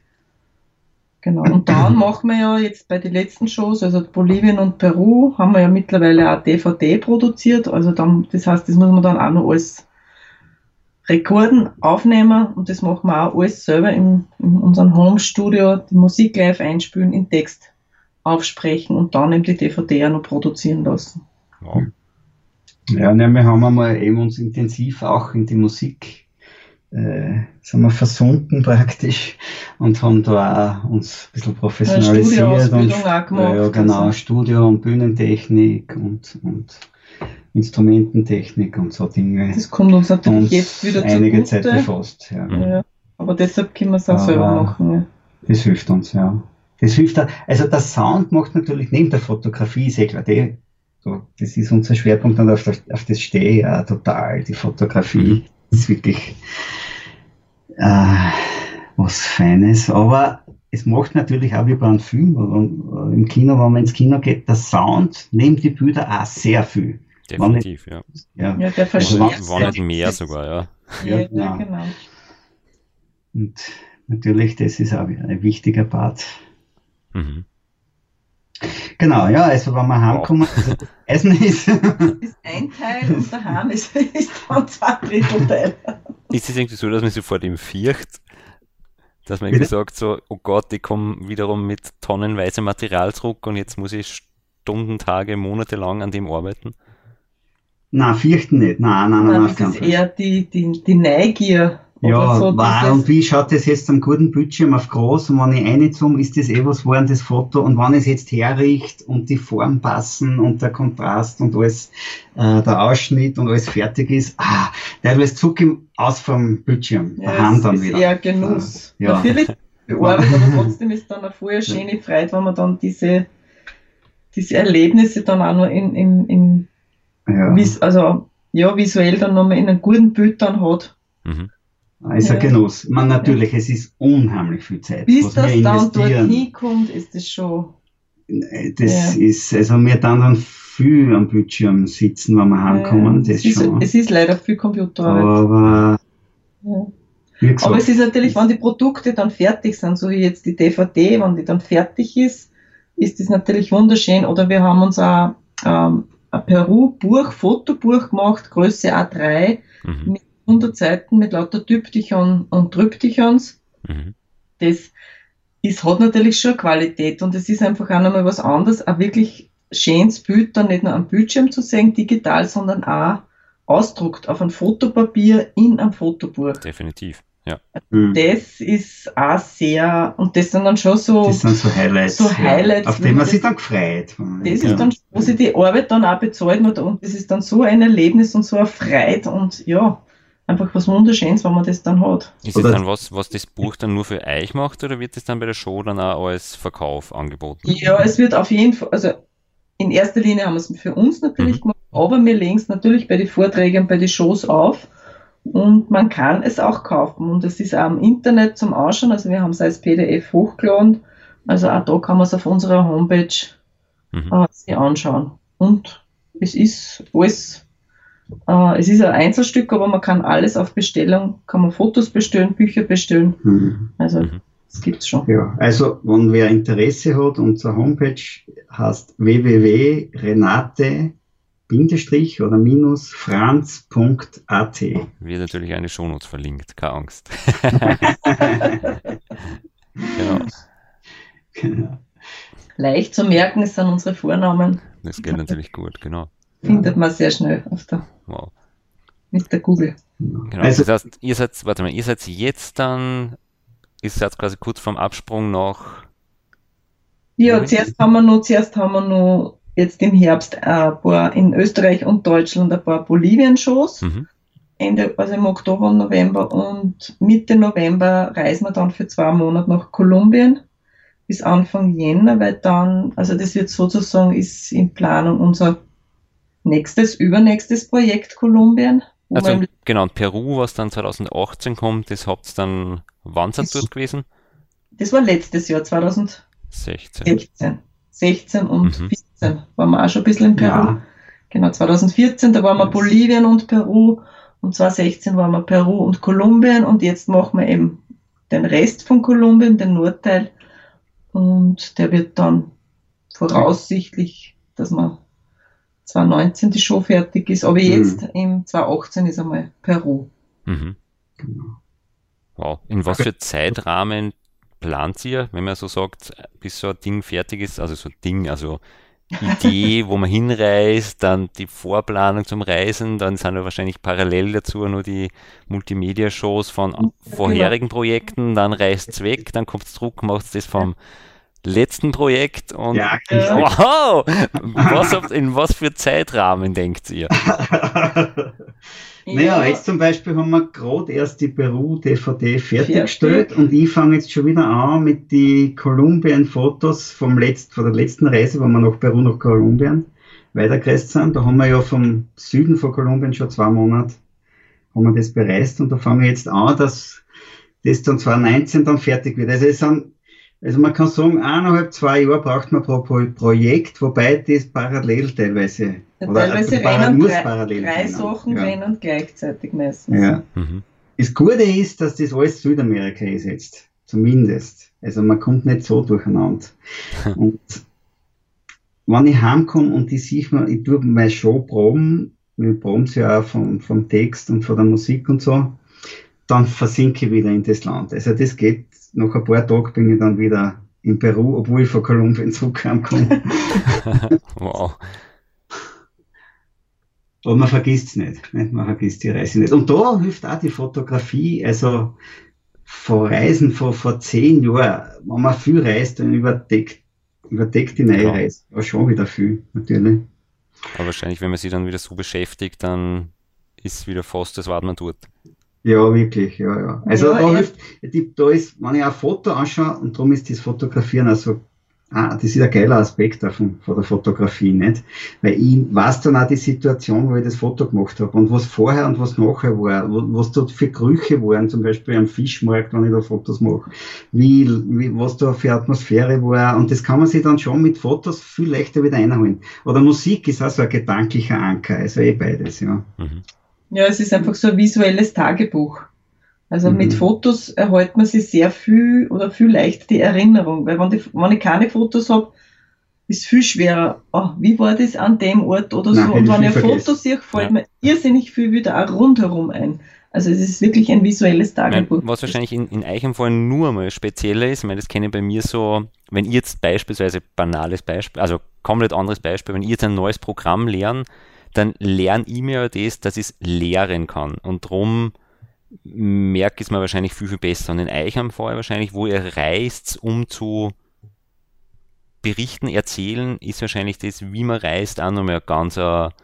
Genau. Und dann machen wir ja jetzt bei den letzten Shows, also Bolivien und Peru, haben wir ja mittlerweile auch DVD produziert. Also dann, das heißt, das muss man dann auch noch alles rekorden, aufnehmen und das machen wir auch alles selber in unserem Home-Studio, die Musik live einspielen, in Text aufsprechen und dann eben die DVD auch noch produzieren lassen. Wow. Ja, wir haben einmal eben uns intensiv auch in die Musik sind wir versunken praktisch und haben da auch uns ein bisschen professionalisiert. Studioausbildung auch gemacht. Ja, genau, also. Studio- und Bühnentechnik und Instrumententechnik und so Dinge. Das kommt uns natürlich jetzt wieder zugute. Einige Zeit befasst, ja. Aber deshalb können wir es auch selber machen. Ja. Das hilft uns, ja. Das hilft auch. Also der Sound macht natürlich neben der Fotografie, ist klar, das ist unser Schwerpunkt und auf das stehe ich ja total, die Fotografie. Das ist wirklich was Feines, aber es macht natürlich auch wie bei einem Film oder im Kino, wenn man ins Kino geht, der Sound neben die Bilder auch sehr viel. Definitiv, ja, der verschärft. War nicht mehr sogar, ja. Ja, genau. Und natürlich, das ist auch ein wichtiger Part. Mhm. Genau, ja, also wenn wir heimkommen, also das Eisen ist ein Teil und daheim ist dann 2/3 Teil. Ist es irgendwie so, dass man sofort ihm fürcht? Dass man irgendwie sagt so, oh Gott, ich komme wiederum mit tonnenweise Material zurück und jetzt muss ich Stunden, Tage, Monate lang an dem arbeiten? Nein, fürchten nicht. Nein. Das ist eher die Neugier. Ja, so, und wie schaut das jetzt am guten Bildschirm auf groß und wenn ich reinzoome, ist das was war das Foto und wenn ich es jetzt herrichte und die Form passen und der Kontrast und alles, der Ausschnitt und alles fertig ist, teilweise zucke ich aus vom Bildschirm, daheim dann wieder. Ja, Genuss. Ja. Natürlich bearbeitet, aber trotzdem ist dann eine voll schöne Freude, wenn man dann diese Erlebnisse dann auch noch visuell dann nochmal in einem guten Bild dann hat. Mhm. Ist ein Genuss. Natürlich, es ist unheimlich viel Zeit. Bis das dann dort hinkommt, ist das schon. Das ist, also wir dann viel am Bildschirm sitzen, wenn wir heimkommen. Das schon. Es ist leider viel Computerarbeit. Aber, aber es ist natürlich, wenn die Produkte dann fertig sind, so wie jetzt die DVD, wenn die dann fertig ist das natürlich wunderschön. Oder wir haben uns auch ein Peru-Fotobuch gemacht, Größe A3, mit 100 Seiten mit lauter Diptychon und Tryptychons. das hat natürlich schon Qualität und es ist einfach auch nochmal was anderes, ein wirklich schönes Bild dann nicht nur am Bildschirm zu sehen, digital, sondern auch ausdruckt auf ein Fotopapier in einem Fotobuch. Definitiv, ja. Das ist auch sehr, und das sind dann schon so... Das sind so Highlights. Highlights, auf die man sich dann gefreut. Das ist dann, wo sich die Arbeit dann auch bezahlt wird und das ist dann so ein Erlebnis und so eine Freude und ja, einfach was Wunderschönes, wenn man das dann hat. Ist es dann was das Buch dann nur für euch macht oder wird das dann bei der Show dann auch als Verkauf angeboten? Ja, es wird auf jeden Fall, also in erster Linie haben wir es für uns natürlich gemacht, aber wir legen es natürlich bei den Vorträgen, bei den Shows auf und man kann es auch kaufen und es ist auch im Internet zum Anschauen, also wir haben es als PDF hochgeladen, also auch da kann man es auf unserer Homepage sich anschauen und es ist alles, es ist ein Einzelstück, aber man kann alles auf Bestellung, kann man Fotos bestellen, Bücher bestellen, also das gibt's schon. Ja, also wenn wer Interesse hat, unsere Homepage heißt www.renate-franz.at. Wird natürlich eine Shownotes verlinkt, keine Angst. Genau. Leicht zu merken, es sind unsere Vornamen. Das geht natürlich gut, genau. Findet man sehr schnell mit der Google. Genau. Also, das heißt, ihr seid jetzt dann, ist jetzt quasi kurz vorm Absprung nach... Ja, zuerst haben wir noch jetzt im Herbst ein paar in Österreich und Deutschland ein paar Bolivien-Shows. Also im Oktober und November und Mitte November reisen wir dann für 2 Monate nach Kolumbien bis Anfang Jänner, weil dann, also das wird sozusagen, ist in Planung unser übernächstes Projekt Kolumbien. Also genau, und Peru, was dann 2018 kommt, das habt ihr dann, wann seid ihr dort gewesen? Das war letztes Jahr, 2016 und 14 waren wir auch schon ein bisschen in Peru. Ja. Genau, 2014, da waren wir Bolivien und Peru und 2016 waren wir Peru und Kolumbien und jetzt machen wir eben den Rest von Kolumbien, den Nordteil und der wird dann voraussichtlich, dass man 2019 die Show fertig ist, aber jetzt im 2018 ist einmal Peru. Genau. Wow. In was für Zeitrahmen plant ihr, wenn man so sagt, bis so ein Ding fertig ist, also so ein Ding, also Idee, wo man hinreist, dann die Vorplanung zum Reisen, dann sind ja wahrscheinlich parallel dazu nur die Multimedia-Shows von vorherigen Projekten, dann reist es weg, dann kommt es zurück, macht es das vom letzten Projekt und wow! In was für Zeitrahmen denkt ihr? Naja, jetzt zum Beispiel haben wir gerade erst die Peru-DVD fertiggestellt und ich fange jetzt schon wieder an mit die Kolumbien-Fotos von der letzten Reise, wo wir nach Peru, nach Kolumbien weitergereist sind. Da haben wir ja vom Süden von Kolumbien schon 2 Monate haben wir das bereist und da fange ich jetzt an, dass das dann 2019 dann fertig wird. Also man kann sagen, 1,5, 2 Jahre braucht man pro Projekt, wobei das parallel teilweise parallel 3 Sachen rennen gleichzeitig meistens. Ja. Das Gute ist, dass das alles Südamerika ist jetzt, zumindest. Also man kommt nicht so durcheinander. Und wenn ich heimkomme und ich tue meine Show proben, wir proben sie ja auch vom Text und von der Musik und so, dann versinke ich wieder in das Land. Also das geht. Nach ein paar Tagen bin ich dann wieder in Peru, obwohl ich von Kolumbien zurückkomme. Wow. Aber man vergisst es nicht. Man vergisst die Reise nicht. Und da hilft auch die Fotografie. Also von Reisen vor 10 Jahren, wenn man viel reist, dann überdeckt die neue Reise. Ja, schon wieder viel, natürlich. Aber wahrscheinlich, wenn man sich dann wieder so beschäftigt, dann ist wieder fast das, was man tut. Ja, wirklich, ja. Also da ist, wenn ich ein Foto anschaue, und darum ist das Fotografieren also, das ist ein geiler Aspekt davon, von der Fotografie, nicht? Weil ich weiß dann auch die Situation, wo ich das Foto gemacht habe und was vorher und was nachher war, was dort für Gerüche waren, zum Beispiel am Fischmarkt, wenn ich da Fotos mache, was da für Atmosphäre war, und das kann man sich dann schon mit Fotos viel leichter wieder einholen. Oder Musik ist auch so ein gedanklicher Anker, also beides, ja. Ja, es ist einfach so ein visuelles Tagebuch. Also mit Fotos erhält man sich sehr viel oder viel leichter die Erinnerung, weil wenn ich keine Fotos habe, ist es viel schwerer. Wie war das an dem Ort oder so? Und wenn ich ein Foto sehe, fällt mir irrsinnig viel wieder auch rundherum ein. Also es ist wirklich ein visuelles Tagebuch. Was wahrscheinlich in eurem Fall nur mal spezieller ist, ich meine, das kenne ich bei mir so, wenn ich jetzt beispielsweise, banales Beispiel, also komplett anderes Beispiel, wenn ich jetzt ein neues Programm lerne, dann lerne ich mir das, dass ich es lehren kann. Und darum merke ich es mir wahrscheinlich viel, viel besser. Und in eurem Fall wahrscheinlich, wo ihr reist, um zu berichten, erzählen, ist wahrscheinlich das, wie man reist, auch nochmal ein ganz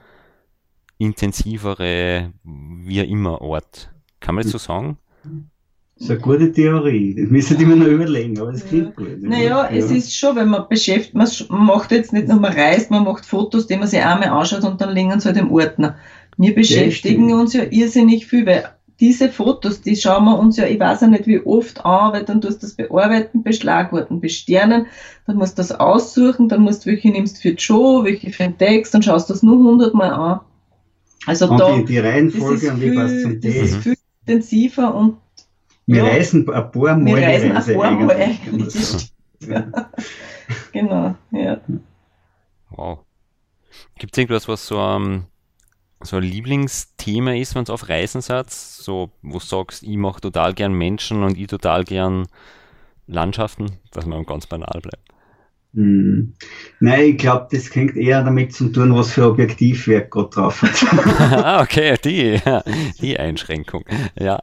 intensivere, wie auch immer Ort. Kann man das so sagen? Das ist eine gute Theorie. Das müssen wir noch überlegen, aber das klingt gut. Naja, es ist schon, wenn man beschäftigt, man macht jetzt nicht nur, man reist, man macht Fotos, die man sich einmal anschaut und dann liegen sie halt im Ordner. Wir beschäftigen uns ja irrsinnig viel, weil diese Fotos, die schauen wir uns ja, ich weiß ja nicht wie oft an, weil dann tust du das bearbeiten, beschlagworten, besternen, dann musst du das aussuchen, dann musst du, welche nimmst für die Show, welche für den Text, dann schaust du das nur 100-mal an. Also und da, die Reihenfolge und wie passt zum das ist viel intensiver und wir reisen ein paar Mal wir reisen Reise ein paar Mal eigentlich. Ja. Genau, ja. Wow. Gibt es irgendwas, was so ein Lieblingsthema ist, wenn du auf Reisen seid? So, wo du sagst, ich mache total gern Menschen und ich total gern Landschaften, dass man ganz banal bleibt. Nein, ich glaube, das hängt eher damit zu tun, was für Objektivwerk gerade drauf hat. Ah, okay, die Einschränkung. Ja.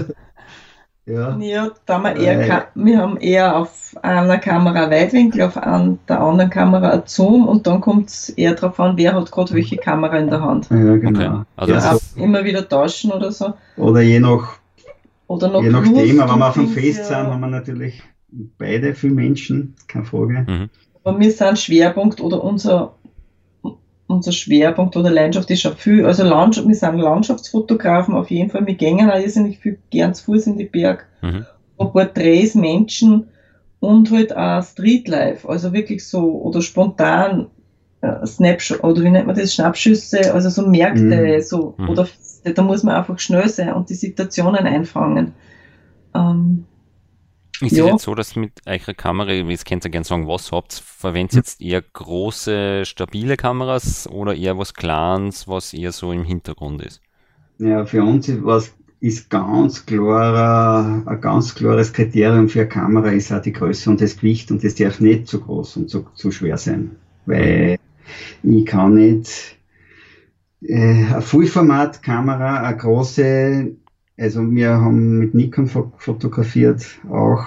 Ja, Da haben wir haben eher auf einer Kamera Weitwinkel, auf der anderen Kamera ein Zoom und dann kommt es eher darauf an, wer hat gerade welche Kamera in der Hand. Ja, genau. Okay. Also ja, immer wieder tauschen oder so. Oder je nachdem, aber wenn wir auf dem Fest sind, haben wir natürlich beide viele Menschen, keine Frage. Mhm. Aber wir sind Schwerpunkt oder unser Schwerpunkt oder Leidenschaft ist schon viel, also wir sind Landschaftsfotografen auf jeden Fall, wir gehen auch irrsinnig viel gern zu Fuß in die Berg, Porträts, Menschen und halt auch Streetlife, also wirklich so, oder spontan Snapshot, oder wie nennt man das, Schnappschüsse, also so Märkte, oder da muss man einfach schnell sein und die Situationen einfangen. Ist es jetzt so, dass mit eurer Kamera, jetzt könnt ihr gerne sagen, was habt ihr, verwendet ihr jetzt eher große, stabile Kameras oder eher was Kleines, was eher so im Hintergrund ist? Ja, für uns ist ein ganz klares Kriterium für eine Kamera ist auch die Größe und das Gewicht und das darf nicht zu groß und zu schwer sein, weil ich kann nicht eine Vollformatkamera, eine große. Also wir haben mit Nikon fotografiert, auch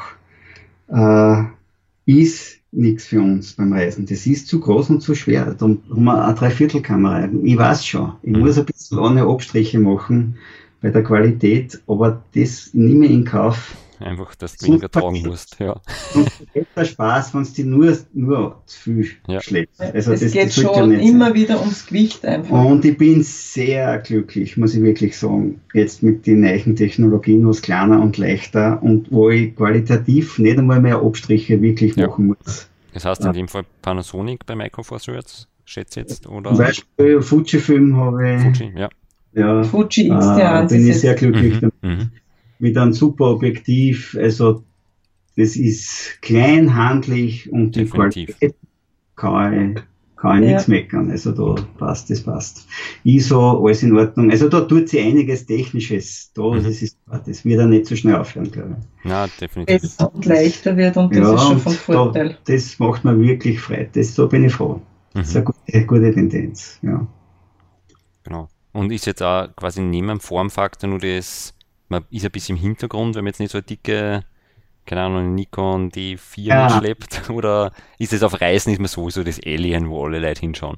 ist nichts für uns beim Reisen. Das ist zu groß und zu schwer. Da haben wir eine Dreiviertelkamera. Ich weiß schon, ich muss ein bisschen ohne Abstriche machen bei der Qualität, aber das nehme ich in Kauf. Einfach, dass du weniger tragen musst, ja. Und es hat Spaß, wenn es dir nur zu viel schlägt. Also es geht schon immer wieder ums Gewicht einfach. Und ich bin sehr glücklich, muss ich wirklich sagen, jetzt mit den neuen Technologien, was kleiner und leichter und wo ich qualitativ nicht einmal mehr Abstriche wirklich machen muss. Das heißt in dem Fall Panasonic bei Micro Four Thirds, schätze jetzt, oder? Zum Beispiel Fujifilm habe ich. Fuji, ja. Fuji X-T1. Bin ich sehr glücklich damit. Mit einem super Objektiv, also das ist klein, handlich und die Qualität kann ich nichts meckern, also da passt, das passt. ISO, alles in Ordnung, also da tut sich einiges Technisches, das wird ja nicht so schnell aufhören, glaube ich. Ja, definitiv. Besser und leichter wird und das ist schon von Vorteil. Das macht mir wirklich Freude, da bin ich froh. Das ist eine gute Tendenz, ja. Genau. Und ist jetzt auch quasi neben dem Formfaktor nur das, man ist ein bisschen im Hintergrund, wenn man jetzt nicht so eine dicke, keine Ahnung, Nikon D4 mitschleppt, oder ist es auf Reisen, ist man sowieso das Alien, wo alle Leute hinschauen?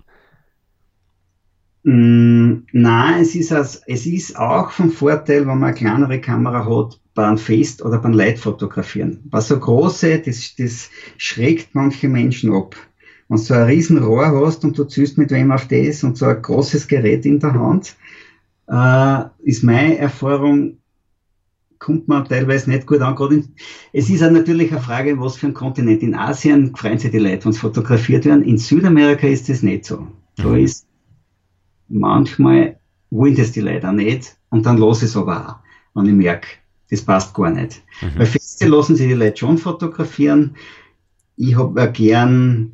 Nein, es ist auch von Vorteil, wenn man eine kleinere Kamera hat, beim Fest oder beim Leid fotografieren. Bei so große, das schreckt manche Menschen ab. Wenn du so ein riesen Rohr hast und du ziehst mit wem auf das und so ein großes Gerät in der Hand, ist meine Erfahrung, kommt man teilweise nicht gut an. Es ist auch natürlich eine Frage, was für ein Kontinent. In Asien freuen sich die Leute, wenn es fotografiert werden. In Südamerika ist das nicht so. Da ist manchmal, wollen das die Leute auch nicht und dann lasse ich es aber auch, wenn ich merke, das passt gar nicht. Bei Feste lassen sich die Leute schon fotografieren. Ich habe auch gern,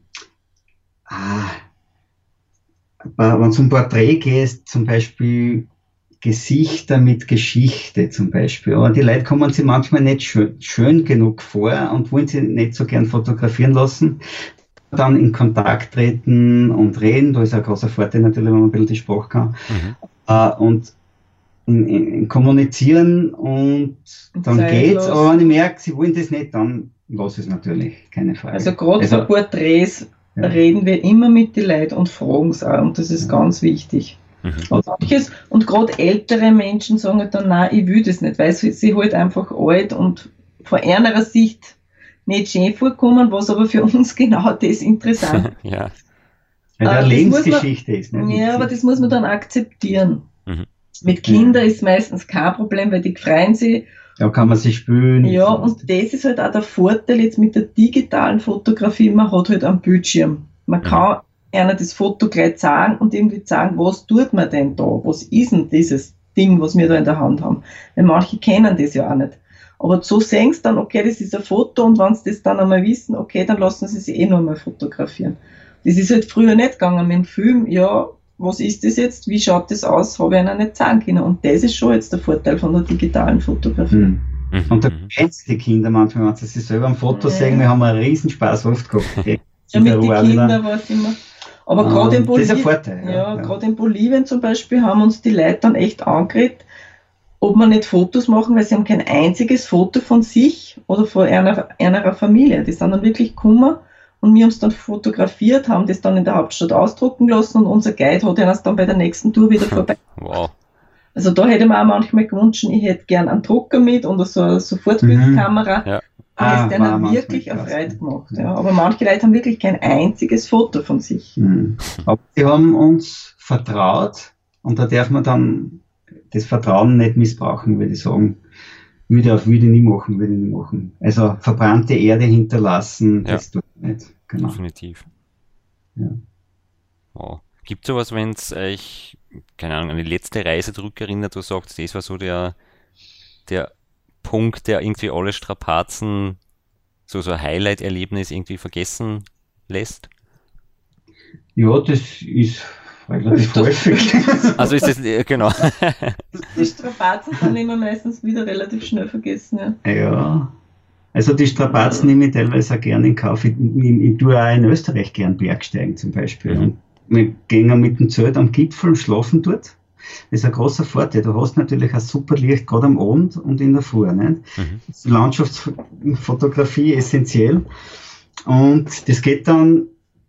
wenn es um Porträt geht, zum Beispiel Gesichter mit Geschichte zum Beispiel. Aber die Leute kommen sich manchmal nicht schön genug vor und wollen sie nicht so gern fotografieren lassen. Dann in Kontakt treten und reden, da ist ein großer Vorteil natürlich, wenn man ein bisschen die Sprache kann. Und in kommunizieren und dann geht's. Aber wenn ich merke, sie wollen das nicht, dann lasse ich es natürlich, keine Frage. Also gerade bei Porträts reden wir immer mit den Leuten und fragen es auch, und das ist ganz wichtig. Und gerade ältere Menschen sagen halt dann, nein, ich will das nicht, weil sie halt einfach alt und von einer Sicht nicht schön vorkommen, was aber für uns genau das interessant ist. Ja. Weil eine Lebensgeschichte ist. Nicht? Ja, aber das muss man dann akzeptieren. Mit Kindern ist meistens kein Problem, weil die freuen sich. Da kann man sich spülen. Ja, und das ist halt auch der Vorteil jetzt mit der digitalen Fotografie, man hat halt einen Bildschirm. Man kann einer das Foto gleich zeigen und irgendwie sagen, was tut man denn da? Was ist denn dieses Ding, was wir da in der Hand haben? Weil manche kennen das ja auch nicht. Aber so sehen sie dann, okay, das ist ein Foto, und wenn sie das dann einmal wissen, okay, dann lassen sie sich noch mal fotografieren. Das ist halt früher nicht gegangen mit dem Film, ja, was ist das jetzt, wie schaut das aus, habe ich ihnen nicht sagen können. Und das ist schon jetzt der Vorteil von der digitalen Fotografie. Und da kennst die Kinder manchmal, wenn sie sich selber am Foto sehen, wir haben einen riesen Spaß oft gehabt. Ja, mit den Kindern war es immer. Aber gerade in Bolivien, das ist ein Vorteil, gerade in Bolivien zum Beispiel haben uns die Leute dann echt angeredet, ob wir nicht Fotos machen, weil sie haben kein einziges Foto von sich oder von einer Familie. Die sind dann wirklich gekommen und wir haben es dann fotografiert, haben das dann in der Hauptstadt ausdrucken lassen, und unser Guide hat uns dann bei der nächsten Tour wieder vorbei. Wow. Also da hätte man auch manchmal gewünscht, ich hätte gern einen Drucker mit oder so eine Sofortbildkamera. Ja. Das ist denen wirklich eine Freude gemacht. Ja. Aber manche Leute haben wirklich kein einziges Foto von sich. Aber die haben uns vertraut, und da darf man dann das Vertrauen nicht missbrauchen, würde ich sagen. Würde ich nie machen. Also verbrannte Erde hinterlassen, das tut man nicht. Genau. Definitiv. Ja. Wow. Gibt es sowas, wenn es euch, keine Ahnung, an die letzte Reise zurückerinnert, wo du sagst, das war so der Punkt, der irgendwie alle Strapazen, so ein Highlight-Erlebnis irgendwie vergessen lässt? Ja, das ist relativ häufig. Also ist das, genau. Die Strapazen dann immer meistens wieder relativ schnell vergessen. Ja. Also die Strapazen nehme ich teilweise auch gerne in Kauf. Ich tue auch in Österreich gern Bergsteigen zum Beispiel. Und wir gehen mit dem Zelt am Gipfel und schlafen dort. Das ist ein großer Vorteil. Du hast natürlich ein super Licht, gerade am Abend und in der Früh. Nicht? Die Landschaftsfotografie essentiell. Und das geht dann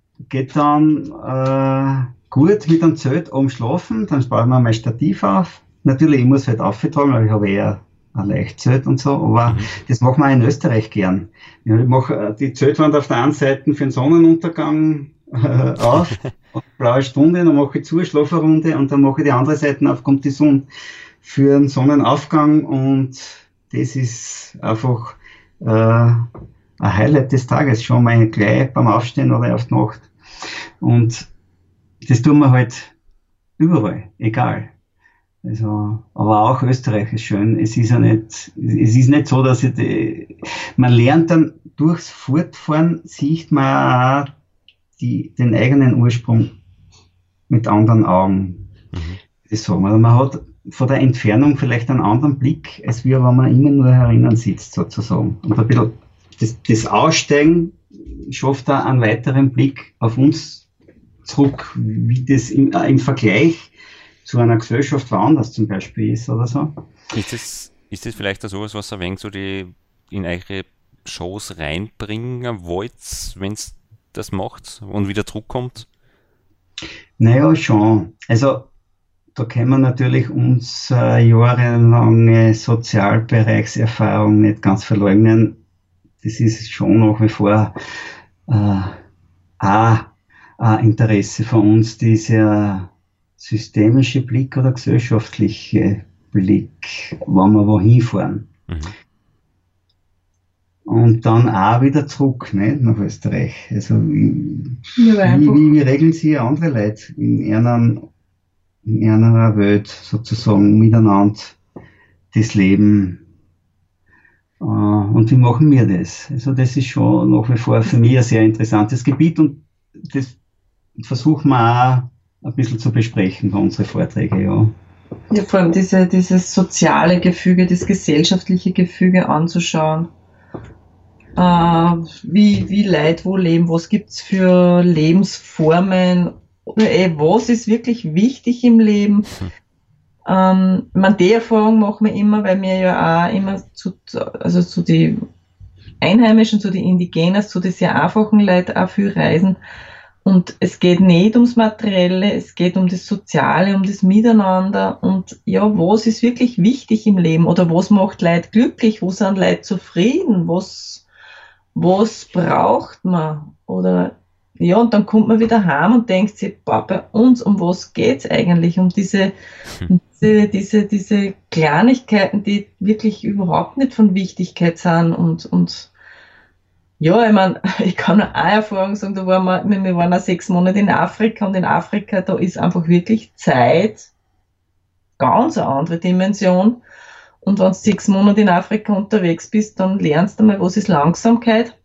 gut mit dem Zelt oben schlafen. Dann sparen wir mein Stativ auf. Natürlich, ich muss halt auftragen, aber ich habe eher ein Leichtzelt und so. Aber das machen wir in Österreich gern. Ja, ich mache die Zeltwand auf der einen Seite für den Sonnenuntergang auf, blaue Stunde, dann mache ich zu, schlafe eine Runde, und dann mache ich die andere Seite auf, kommt die Sonne für den Sonnenaufgang, und das ist einfach ein Highlight des Tages, schon mal gleich beim Aufstehen oder auf die Nacht. Und das tun wir halt überall, egal. Also, aber auch Österreich ist schön. Es ist nicht so, dass man lernt dann durchs Fortfahren, sieht man auch den eigenen Ursprung mit anderen Augen. Das sagen wir. Also man hat von der Entfernung vielleicht einen anderen Blick, als wenn man immer nur herinnen sitzt, sozusagen. Und ein bisschen das Aussteigen schafft da einen weiteren Blick auf uns zurück, wie das im Vergleich zu einer Gesellschaft woanders zum Beispiel ist oder so. Ist das vielleicht auch sowas, was ihr wenig so in eure Shows reinbringen wollt, wenn es das macht und wieder zurückkommt? Naja, schon. Also da können wir natürlich unsere jahrelange Sozialbereichserfahrung nicht ganz verleugnen. Das ist schon nach wie vor ein Interesse von uns, dieser systemische Blick oder gesellschaftliche Blick, wenn wir wohin fahren. Und dann auch wieder zurück, nicht, nach Österreich. Also wie regeln sie andere Leute in einer Welt sozusagen miteinander das Leben? Und wie machen wir das? Also das ist schon nach wie vor für mich ein sehr interessantes Gebiet, und das versuchen wir auch ein bisschen zu besprechen bei unseren Vorträgen, ja. Ja, vor allem dieses soziale Gefüge, das gesellschaftliche Gefüge anzuschauen. Wie Leute wo leben, was gibt's für Lebensformen, oder was ist wirklich wichtig im Leben. Die Erfahrung machen wir immer, weil wir ja auch immer zu die Einheimischen, zu den Indigenern, zu den sehr einfachen Leuten auch viel reisen. Und es geht nicht ums Materielle, es geht um das Soziale, um das Miteinander. Und ja, was ist wirklich wichtig im Leben? Oder was macht Leute glücklich? Wo sind Leute zufrieden? Was braucht man? Oder ja, und dann kommt man wieder heim und denkt sich, boah, bei uns, um was geht's eigentlich? Um diese Kleinigkeiten, die wirklich überhaupt nicht von Wichtigkeit sind. Und ja, ich meine, ich kann auch Erfahrung sagen, wir waren auch 6 Monate in Afrika, und in Afrika, da ist einfach wirklich Zeit ganz eine andere Dimension. Und wenn du 6 Monate in Afrika unterwegs bist, dann lernst du mal, was ist Langsamkeit,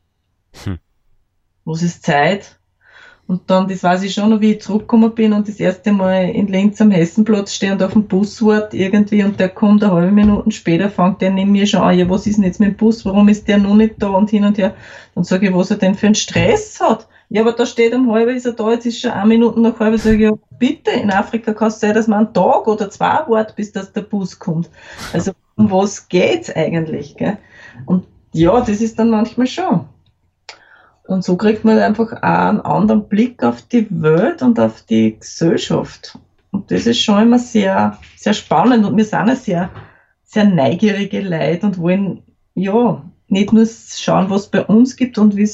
was ist Zeit. Und dann, das weiß ich schon noch, wie ich zurückgekommen bin und das erste Mal in Linz am Hessenplatz stehe und auf dem Bus warte irgendwie, und der kommt eine halbe Minute später, fängt der neben mir schon an, ja, was ist denn jetzt mit dem Bus, warum ist der noch nicht da und hin und her. Dann sage ich, was er denn für einen Stress hat. Ja, aber da steht um halb, ist er da, jetzt ist schon 1 Minute nach halb, sage ich, ja, bitte, in Afrika kann es sein, dass man einen Tag oder 2 wartet, bis dass der Bus kommt. Also, um was geht's eigentlich, gell? Und ja, das ist dann manchmal schon. Und so kriegt man einfach auch einen anderen Blick auf die Welt und auf die Gesellschaft. Und das ist schon immer sehr, sehr spannend. Und wir sind ja sehr, sehr neugierige Leute und wollen, ja, nicht nur schauen, was es bei uns gibt und wie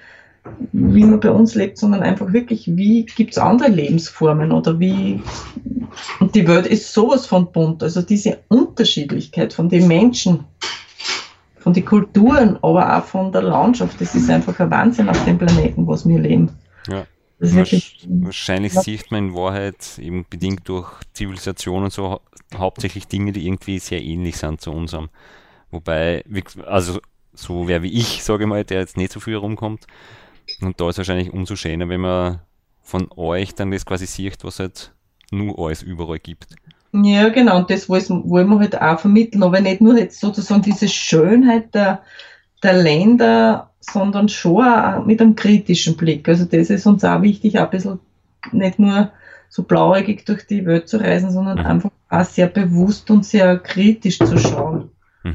man bei uns lebt, sondern einfach wirklich, wie gibt es andere Lebensformen oder wie. Und die Welt ist sowas von bunt. Also diese Unterschiedlichkeit von den Menschen, von den Kulturen, aber auch von der Landschaft. Das ist einfach ein Wahnsinn auf dem Planeten, was wir leben. Ja. Das ist wirklich, wahrscheinlich sieht man in Wahrheit, eben bedingt durch Zivilisation und so, hauptsächlich Dinge, die irgendwie sehr ähnlich sind zu unserem. Wobei, also so wer wie ich, sage ich mal, der jetzt nicht so viel rumkommt. Und da ist wahrscheinlich umso schöner, wenn man von euch dann das quasi sieht, was halt nur alles überall gibt. ja, genau, und das wollen wir halt auch vermitteln, aber nicht nur jetzt sozusagen diese Schönheit der Länder, sondern schon auch mit einem kritischen Blick. Also das ist uns auch wichtig, auch ein bisschen nicht nur so blauäugig durch die Welt zu reisen, sondern einfach auch sehr bewusst und sehr kritisch zu schauen.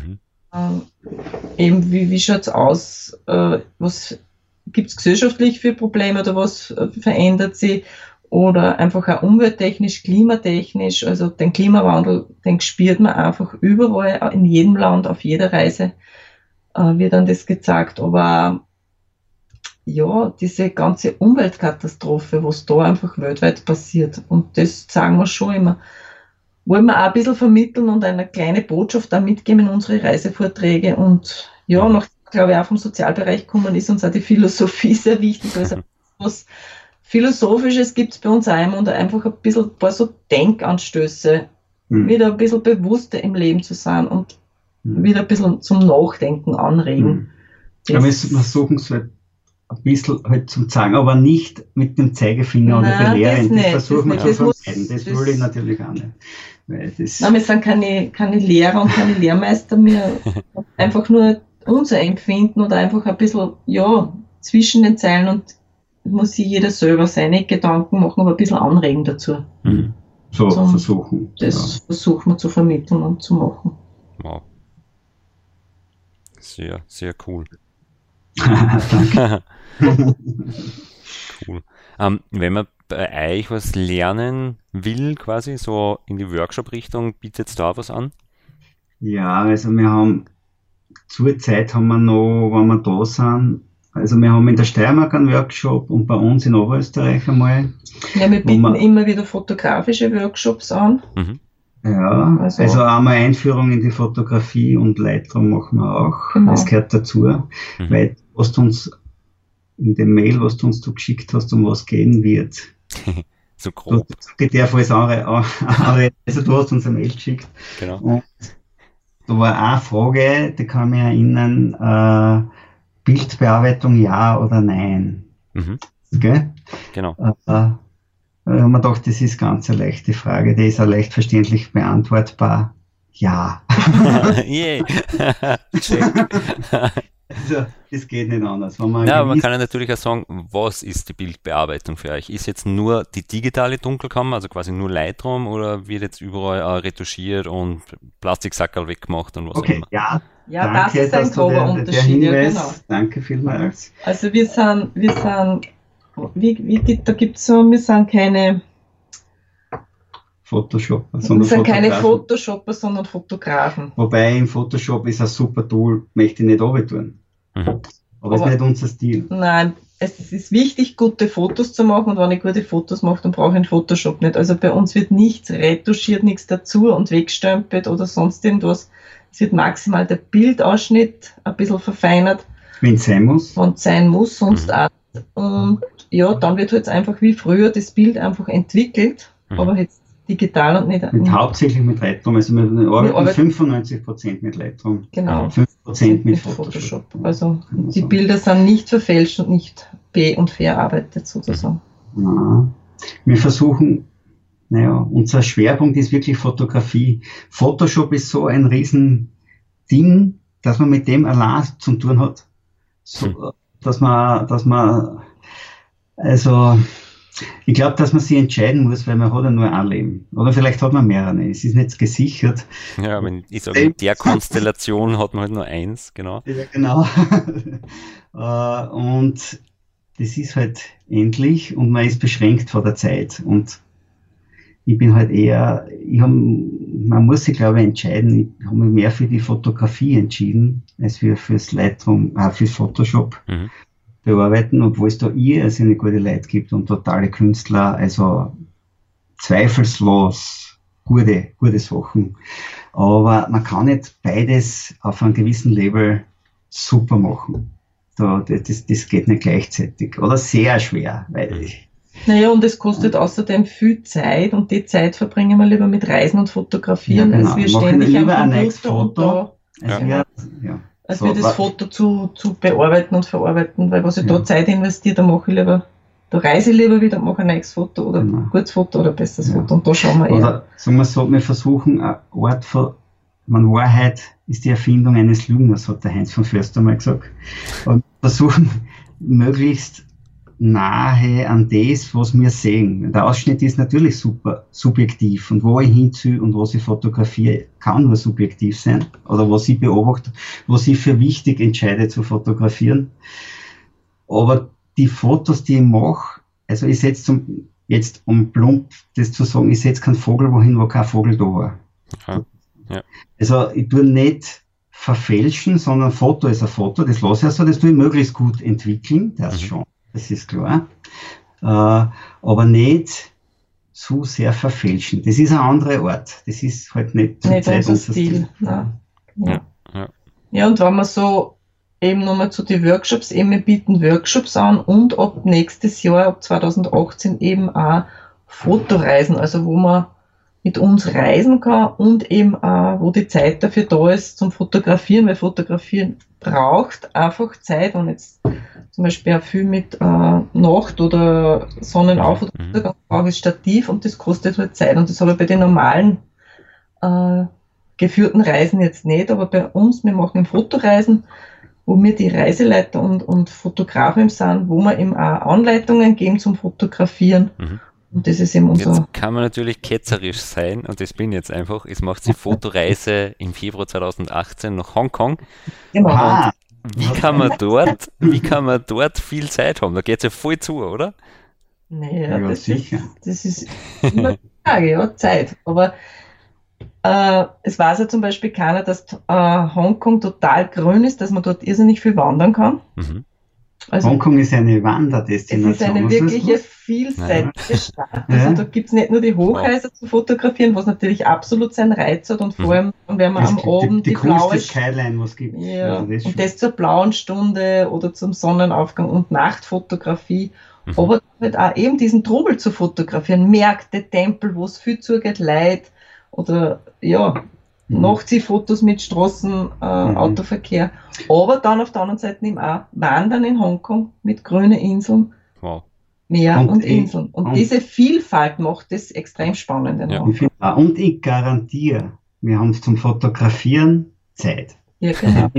Eben, wie schaut's aus? Was gibt's gesellschaftlich für Probleme oder was verändert sich? Oder einfach auch umwelttechnisch, klimatechnisch. Also den Klimawandel, den spürt man einfach überall, in jedem Land, auf jeder Reise wird dann das gezeigt. Aber ja, diese ganze Umweltkatastrophe, was da einfach weltweit passiert. Und das sagen wir schon immer. Wollen wir auch ein bisschen vermitteln und eine kleine Botschaft da mitgeben in unsere Reisevorträge. Und ja, noch, glaube ich, auch vom Sozialbereich kommen, ist uns auch die Philosophie sehr wichtig. Also was Philosophisches gibt es bei uns auch immer, und einfach ein paar so Denkanstöße, wieder ein bisschen bewusster im Leben zu sein und wieder ein bisschen zum Nachdenken anregen. Ja, wir versuchen es halt ein bisschen halt zum Zeigen, aber nicht mit dem Zeigefinger oder belehren. Das versuchen wir zu vermeiden. Das will ich natürlich auch nicht. Weil das Nein, wir sind keine Lehrer und keine Lehrmeister, wir einfach nur unser Empfinden oder einfach ein bisschen, ja, zwischen den Zeilen, und muss sich jeder selber seine Gedanken machen, aber ein bisschen anregen dazu. So versuchen. Das versuchen wir zu vermitteln und zu machen. Wow. Sehr, sehr cool. Danke. Cool. Wenn man bei euch was lernen will, quasi so in die Workshop-Richtung, bietet es da was an? Ja, also wir haben zurzeit haben wir noch, wenn wir da sind, also wir haben in der Steiermark einen Workshop und bei uns in Oberösterreich einmal. Ja, wir bieten immer wieder fotografische Workshops an. Ja, also einmal Einführung in die Fotografie und Lightroom machen wir auch. Genau. Das gehört dazu, weil was du uns in dem Mail, was du uns geschickt hast, um was gehen wird. So grob. Ich darf alles andere, also du hast uns eine Mail geschickt. Genau. Und da war eine Frage, die kann mich erinnern, Bildbearbeitung ja oder nein? Gell? Genau. haben wir gedacht, das ist ganz eine leichte Frage, die ist auch leicht verständlich beantwortbar. Ja. Yay. Also, das geht nicht anders. Man kann ja natürlich auch sagen, was ist die Bildbearbeitung für euch? Ist jetzt nur die digitale Dunkelkammer, also quasi nur Lightroom, oder wird jetzt überall retuschiert und Plastiksackerl weggemacht und was auch immer? Ja, danke, das ist ein grober Unterschied. Der Hinweis, genau. Danke vielmals. Also wir sind, da gibt's so, wir sind keine Photoshopper, sondern wir sind keine Photoshopper, sondern Fotografen. Wobei im Photoshop ist ein super Tool, möchte ich nicht runtertun. Aber es ist nicht unser Stil. Nein, es ist wichtig, gute Fotos zu machen, und wenn ich gute Fotos mache, dann brauche ich einen Photoshop nicht. Also bei uns wird nichts retuschiert, nichts dazu und weggestempelt oder sonst irgendwas. Es wird maximal der Bildausschnitt ein bisschen verfeinert. Wenn es sein muss. Wenn es sein muss, sonst auch. Und ja, dann wird halt einfach wie früher das Bild einfach entwickelt, aber jetzt digital und nicht. Hauptsächlich mit Lightroom, also wir arbeiten 95% mit Lightroom. Genau. 5% mit Photoshop. Also die Bilder sind nicht verfälscht und nicht und verarbeitet sozusagen. Ja. Wir versuchen, unser Schwerpunkt ist wirklich Fotografie. Photoshop ist so ein riesen Ding, dass man mit dem allein zu tun hat. So, dass man also ich glaube, dass man sich entscheiden muss, weil man hat ja nur ein Leben. Oder vielleicht hat man mehrere. Es ist nicht gesichert. Ja, wenn ich sage, in der Konstellation hat man halt nur eins, genau. Ja, genau. Und das ist halt endlich und man ist beschränkt vor der Zeit. Und ich bin halt eher, man muss sich, glaube ich, entscheiden. Ich habe mich mehr für die Fotografie entschieden, als fürs Lightroom, fürs Photoshop. Bearbeiten, obwohl es da eine gute Leute gibt und totale Künstler, also zweifellos gute Sachen. Aber man kann nicht beides auf einem gewissen Level super machen. Das geht nicht gleichzeitig oder sehr schwer. Naja, und es kostet außerdem viel Zeit, und die Zeit verbringen wir lieber mit Reisen und Fotografieren, als wir ständig lieber ein nächstes Foto. Als wir das Foto zu bearbeiten und verarbeiten, weil was ich da Zeit investiere, da reise ich lieber wieder und mache ein neues Foto oder ein gutes Foto oder ein besseres Foto, und da schauen wir eher. Oder sagen wir so, wir versuchen eine Art von, Wahrheit ist die Erfindung eines Lügners, hat der Heinz von Förster mal gesagt. Und versuchen möglichst nahe an das, was wir sehen. Der Ausschnitt ist natürlich super subjektiv, und wo ich hinziehe und was ich fotografiere, kann nur subjektiv sein, oder was ich beobachte, was ich für wichtig entscheide zu fotografieren. Aber die Fotos, die ich mache, also ich setze jetzt, um plump das zu sagen, ich setze keinen Vogel wohin, wo kein Vogel da war. Ja. Also ich tue nicht verfälschen, sondern Foto ist ein Foto, das lasse ich so, das tue ich möglichst gut entwickeln, das schon. Das ist klar. Aber nicht zu sehr verfälschen. Das ist ein anderer Ort. Das ist halt nicht unser Stil. Ja, und wenn man so eben nochmal zu den Workshops, eben wir bieten Workshops an, und ab nächstes Jahr, ab 2018 eben auch Fotoreisen, also wo man mit uns reisen kann und eben auch, wo die Zeit dafür da ist zum Fotografieren, weil Fotografieren braucht einfach Zeit, und jetzt zum Beispiel auch viel mit Nacht- oder Sonnenauf- oder Untergang brauche ich Stativ, und das kostet halt Zeit, und das habe ich bei den normalen geführten Reisen jetzt nicht, aber bei uns, wir machen Fotoreisen, wo wir die Reiseleiter und Fotografen sind, wo wir eben auch Anleitungen geben zum Fotografieren. Und das ist eben unser... Jetzt kann man natürlich ketzerisch sein, und das bin jetzt einfach. Es macht die Fotoreise im Februar 2018 nach Hongkong. Genau. Und wie kann man dort viel Zeit haben? Da geht es ja voll zu, oder? Naja, das ist immer die Frage, Zeit. Aber es weiß ja zum Beispiel keiner, dass Hongkong total grün ist, dass man dort irrsinnig viel wandern kann. Also, Hongkong ist eine Wanderdestination. Es ist eine wirkliche vielseitige Stadt. Also da gibt es nicht nur die Hochhäuser zu fotografieren, was natürlich absolut seinen Reiz hat, und vor allem, wenn man am Abend die blaue Skyline, was gibt. Ja, also und das zur blauen Stunde oder zum Sonnenaufgang und Nachtfotografie. Aber halt auch eben diesen Trubel zu fotografieren, Märkte, Tempel, wo es viel zugeht, Leute, oder Nachziehfotos mit Straßen, Autoverkehr. Aber dann auf der anderen Seite eben auch Wandern in Hongkong mit grünen Inseln. Wow. Meer und Inseln. Und diese Vielfalt macht es extrem spannend. Ja. Und ich garantiere, wir haben zum Fotografieren Zeit. Ja, genau.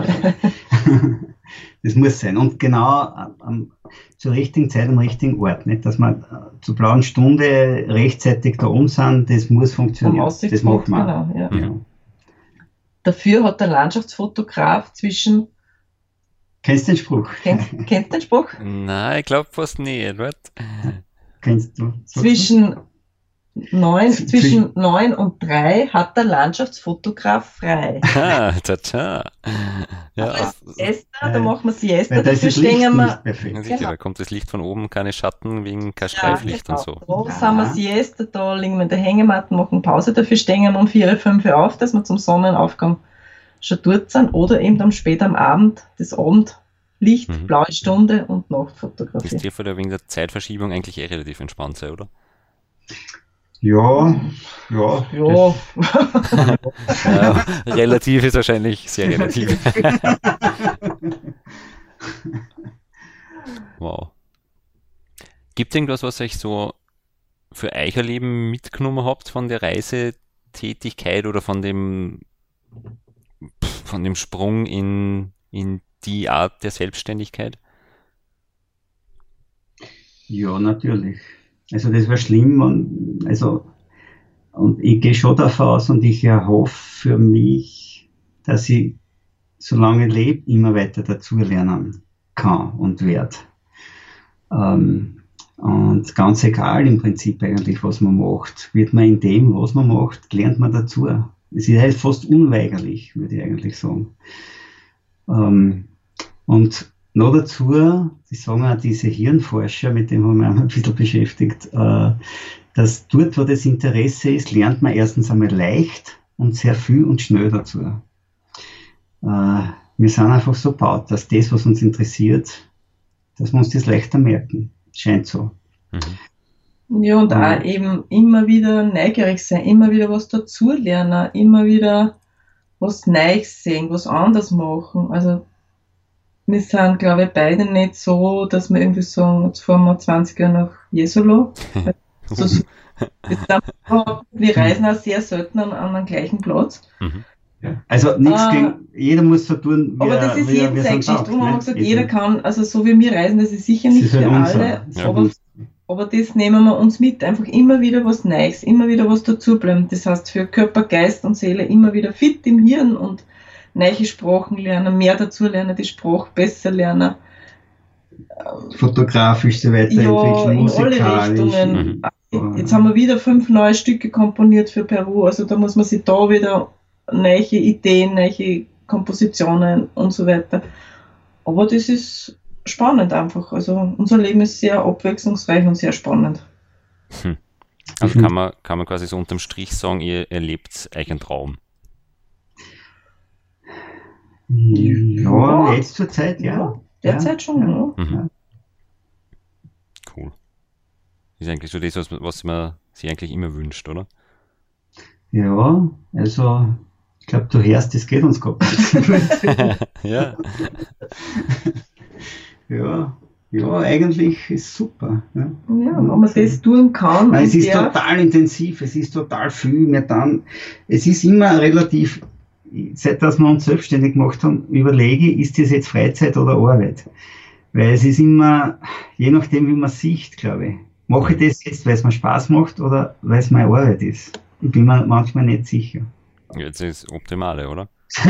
Das muss sein. Und genau zur richtigen Zeit am richtigen Ort. Nicht, dass wir zur blauen Stunde rechtzeitig da oben sind, das muss funktionieren. Das macht man. Genau, ja. Dafür hat der Landschaftsfotograf zwischen... Kennst du den Spruch? Kennst du den Spruch? Nein, ich glaube fast nicht, Edward. Kennst du? Zwischen 9 und 3 hat der Landschaftsfotograf frei. Tata. Ja. Da machen wir Siesta, dafür stehen wir... Da kommt das Licht von oben, keine Schatten, wegen kein Streiflicht und so. Da sind wir Siesta, da liegen wir in der Hängematte, machen Pause, dafür stehen wir um 4, 5 Uhr auf, dass wir zum Sonnenaufgang schon dort sind, oder eben dann später am Abend, das Abendlicht, blaue Stunde und Nachtfotografie. Das dürfte ja wegen der Zeitverschiebung eigentlich relativ entspannt sein, oder? Ja. Relativ ist wahrscheinlich sehr relativ. Wow. Gibt es irgendwas, was euch so für euer Leben mitgenommen habt von der Reisetätigkeit oder von dem Sprung in die Art der Selbstständigkeit? Ja, natürlich. Also das war schlimm und ich gehe schon davon aus und ich erhoffe für mich, dass ich, solange ich lebe, immer weiter dazulernen kann und werde. Und ganz egal im Prinzip eigentlich, was man macht, wird man in dem, was man macht, lernt man dazu. Es ist halt fast unweigerlich, würde ich eigentlich sagen. Und noch dazu, das sagen auch diese Hirnforscher, mit denen haben wir auch ein bisschen beschäftigt, dass dort, wo das Interesse ist, lernt man erstens einmal leicht und sehr viel und schnell dazu. Wir sind einfach so gebaut, dass das, was uns interessiert, dass wir uns das leichter merken. Scheint so. Ja, und auch eben immer wieder neugierig sein, immer wieder was dazulernen, immer wieder was Neues sehen, was anders machen. Also wir sind, glaube ich, beide nicht so, dass wir irgendwie sagen, jetzt fahren wir 20 Jahre nach Jesolo. Wir reisen auch sehr selten an den gleichen Platz. Ja. Also nichts gegen, jeder muss so tun, wie aber das ist jeden seine Geschichte, darum haben wir gesagt, jeder kann, also so wie wir reisen, das ist sicher nicht für alle, aber das nehmen wir uns mit, einfach immer wieder was Neues, immer wieder was dazu bleiben. Das heißt für Körper, Geist und Seele immer wieder fit im Hirn und neue Sprachen lernen, mehr dazu lernen, die Sprache besser lernen. Fotografisch so weiterentwickeln, musikalisch. In alle Richtungen. Jetzt haben wir wieder 5 neue Stücke komponiert für Peru, also da muss man sich da wieder neue Ideen, neue Kompositionen und so weiter. Aber das ist spannend einfach. Also unser Leben ist sehr abwechslungsreich und sehr spannend. Also kann man quasi so unterm Strich sagen, ihr erlebt euch einen Traum. Ja, jetzt zur Zeit, ja. Derzeit schon, ja. Cool. Das ist eigentlich so das, was man sich eigentlich immer wünscht, oder? Ja, also ich glaube, du hörst, das geht uns gerade nicht. Ja. Ja, eigentlich ist super. Ja, wenn man das tun kann. Es ist total intensiv, es ist total viel. Es ist immer relativ, seit dass wir uns selbstständig gemacht haben, überlege, ist das jetzt Freizeit oder Arbeit? Weil es ist immer, je nachdem, wie man sieht, glaube ich. Mache ich das jetzt, weil es mir Spaß macht oder weil es meine Arbeit ist? Ich bin mir manchmal nicht sicher. Jetzt ist das Optimale, oder?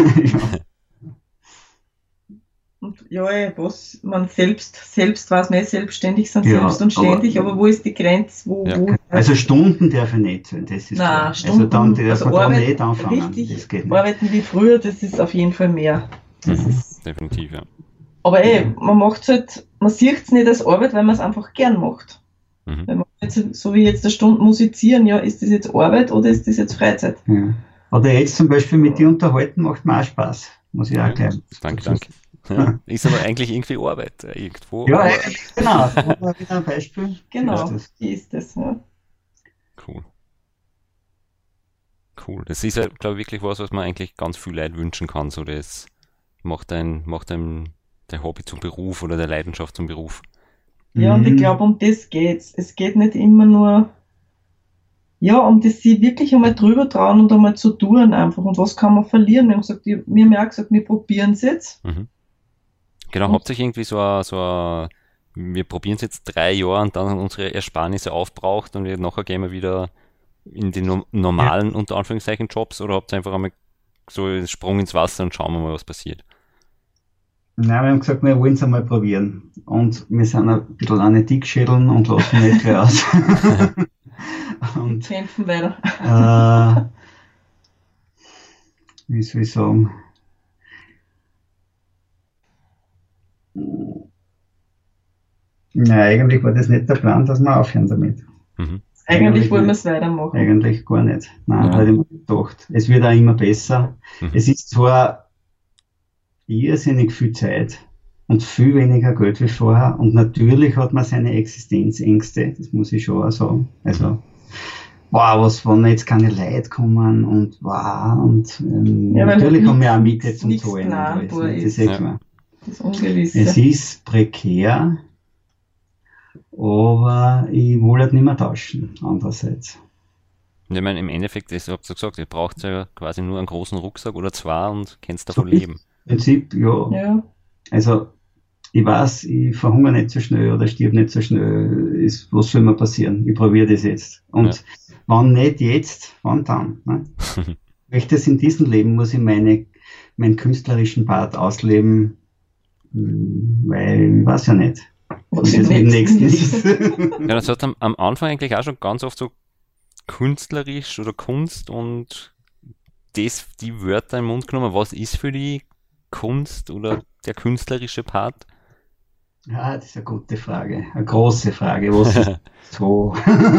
Und was man selbst weiß man selbstständig sind, selbst und ständig, aber wo ist die Grenze? Wo also Stunden darf ich nicht sein, das ist klar. Stunden, also dann darf man Arbeit, nicht anfangen. Richtig, das geht nicht. Arbeiten wie früher, das ist auf jeden Fall mehr. Definitiv, ja. Aber man macht halt, man sieht es nicht als Arbeit, weil man es einfach gern macht. Wenn man jetzt, so wie jetzt eine Stunde musizieren, ist das jetzt Arbeit oder ist das jetzt Freizeit? Ja. Oder jetzt zum Beispiel mit dir unterhalten, macht mir auch Spaß. Muss ich auch gleich. Danke. Ja, ist aber eigentlich irgendwie Arbeit irgendwo. Ja, genau. Das war wieder ein Beispiel. Genau, die ist das. Ja. Cool. Das ist ja, glaube ich, wirklich was man eigentlich ganz viel Leid wünschen kann. So, das macht einem der Hobby zum Beruf oder der Leidenschaft zum Beruf. Ja, und ich glaube, um das geht's. Es geht nicht immer nur, ja, um das sie wirklich einmal drüber trauen und einmal zu tun einfach. Und was kann man verlieren? Wir haben gesagt, wir haben ja auch gesagt, wir probieren es jetzt. Mhm. Genau, Und hauptsächlich irgendwie wir probieren es jetzt 3 Jahre und dann unsere Ersparnisse aufbraucht und nachher gehen wir wieder in die Ja. normalen, unter Anführungszeichen, Jobs, oder habt ihr einfach einmal so einen Sprung ins Wasser und schauen wir mal, was passiert? Nein, wir haben gesagt, wir wollen es einmal probieren. Und wir sind ein bisschen eine Dickschädeln und lassen nicht gleich aus. Und kämpfen weiter. äh, wie soll ich sagen? Ja, eigentlich war das nicht der Plan, dass wir aufhören damit. Mhm. Eigentlich wollen wir nicht. es weitermachen. Eigentlich gar nicht. Nein, Ja. hätte ich mir gedacht. Es wird auch immer besser. Mhm. Es ist zwar irrsinnig viel Zeit und viel weniger Geld wie vorher. Und natürlich hat man seine Existenzängste, das muss ich schon auch sagen. Also, wow, was, wenn jetzt keine Leute kommen und wow, und Ja, weil natürlich haben wir auch nichts Miete zum nichts Zahlen und alles. planbar Ne? Das ist ist. eh Ja. klar. Das Ungewisse. Es ist prekär, aber ich will halt nicht mehr tauschen, andererseits. Und ich meine, im Endeffekt, das habt ihr gesagt, ihr braucht ja quasi nur einen großen Rucksack oder zwei und könnt So davon ist leben. im Prinzip, ja. Ja, Also, ich weiß, ich verhungere nicht so schnell oder stirb nicht so schnell. Was soll mir passieren? Ich probiere das jetzt. Und wann nicht jetzt, wann dann? Ne? Möchte es in diesem Leben, muss ich meinen künstlerischen Part ausleben, weil ich weiß ja nicht, was wie im das mit dem nächsten nächsten ist. ist. Ja, das hat am Anfang eigentlich auch schon ganz oft so künstlerisch oder Kunst und die Wörter im Mund genommen. Was ist für die Kunst oder der künstlerische Part? Ja, das ist eine gute Frage, eine große Frage. Was ist so?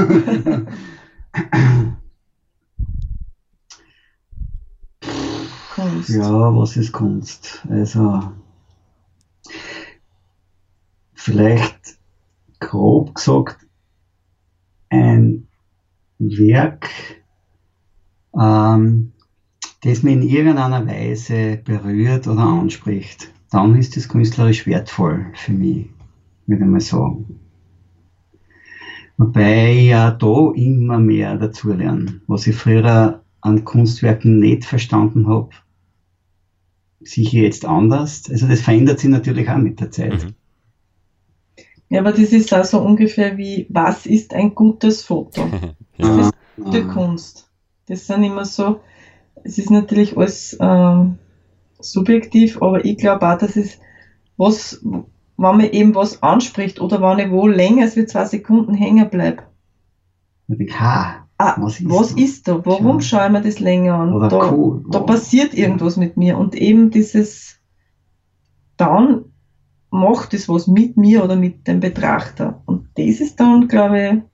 Kunst. Ja, was ist Kunst? Also, vielleicht grob gesagt, ein Werk, das mich in irgendeiner Weise berührt oder anspricht, dann ist es künstlerisch wertvoll für mich, würde ich mal sagen. Wobei ich ja da immer mehr dazulerne. Was ich früher an Kunstwerken nicht verstanden habe, sicher jetzt anders. Also das verändert sich natürlich auch mit der Zeit. Mhm. Ja, aber das ist auch so ungefähr wie, was ist ein gutes Foto? Ja. Das ist gute Kunst. Das sind immer so, es ist natürlich alles subjektiv, aber ich glaube auch, dass es was, wenn man eben was anspricht oder wenn ich wo länger als wie 2 Sekunden hängen bleibe. Was ist da? Warum schaue ich mir das länger an? Oder Da, cool. da passiert irgendwas mit mir und eben dieses, dann macht es was mit mir oder mit dem Betrachter. Und das ist dann, glaube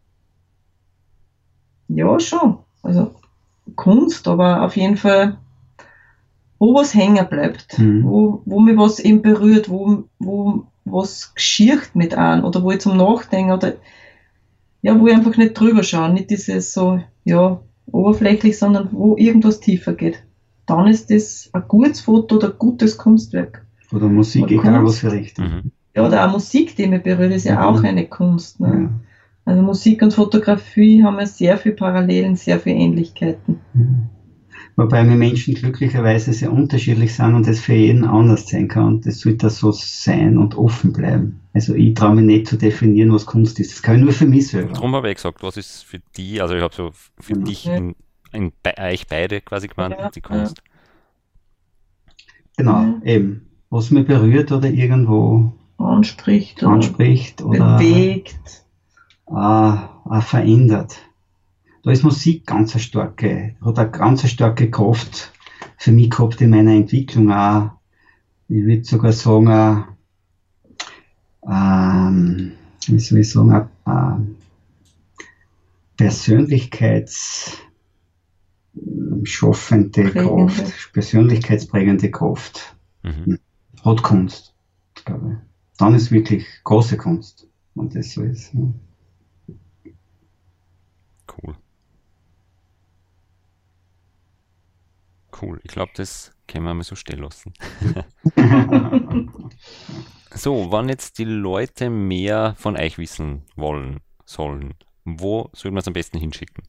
ich, ja schon, also Kunst, aber auf jeden Fall, wo was hängen bleibt, wo mich was eben berührt, wo was geschiert mit an oder wo ich zum Nachdenken oder ja, wo ich einfach nicht drüber schaue, nicht dieses so, ja, oberflächlich, sondern wo irgendwas tiefer geht. Dann ist das ein gutes Foto oder ein gutes Kunstwerk. Oder Musik, Oder egal Kunst. was für Richtung. Mhm. Ja, oder auch Musik, die mich berührt, ist ja auch eine Kunst. Ne? Ja. Also Musik und Fotografie haben ja sehr viele Parallelen, sehr viele Ähnlichkeiten. Wobei wir Menschen glücklicherweise sehr unterschiedlich sind und es für jeden anders sein kann. Das sollte so sein und offen bleiben. Also ich traue mich nicht zu definieren, was Kunst ist. Das kann ich nur für mich selber. Darum habe ich gesagt, was ist für die, also ich habe so für Genau. dich bei euch beide quasi gemeint, Ja, die Kunst. Genau, eben. Was mich berührt oder irgendwo Anspricht oder anspricht oder bewegt. verändert. Da ist Musik hat eine ganz starke Kraft für mich gehabt in meiner Entwicklung auch. Ich würde sogar sagen, wie soll ich sagen, persönlichkeitsprägende Kraft. Mhm. Hat Kunst, glaube ich. Dann ist wirklich große Kunst, wenn das so ist. Ja. Cool. Ich glaube, das können wir mal so stehen lassen. So, wenn jetzt die Leute mehr von euch wissen sollen, wo soll man es am besten hinschicken?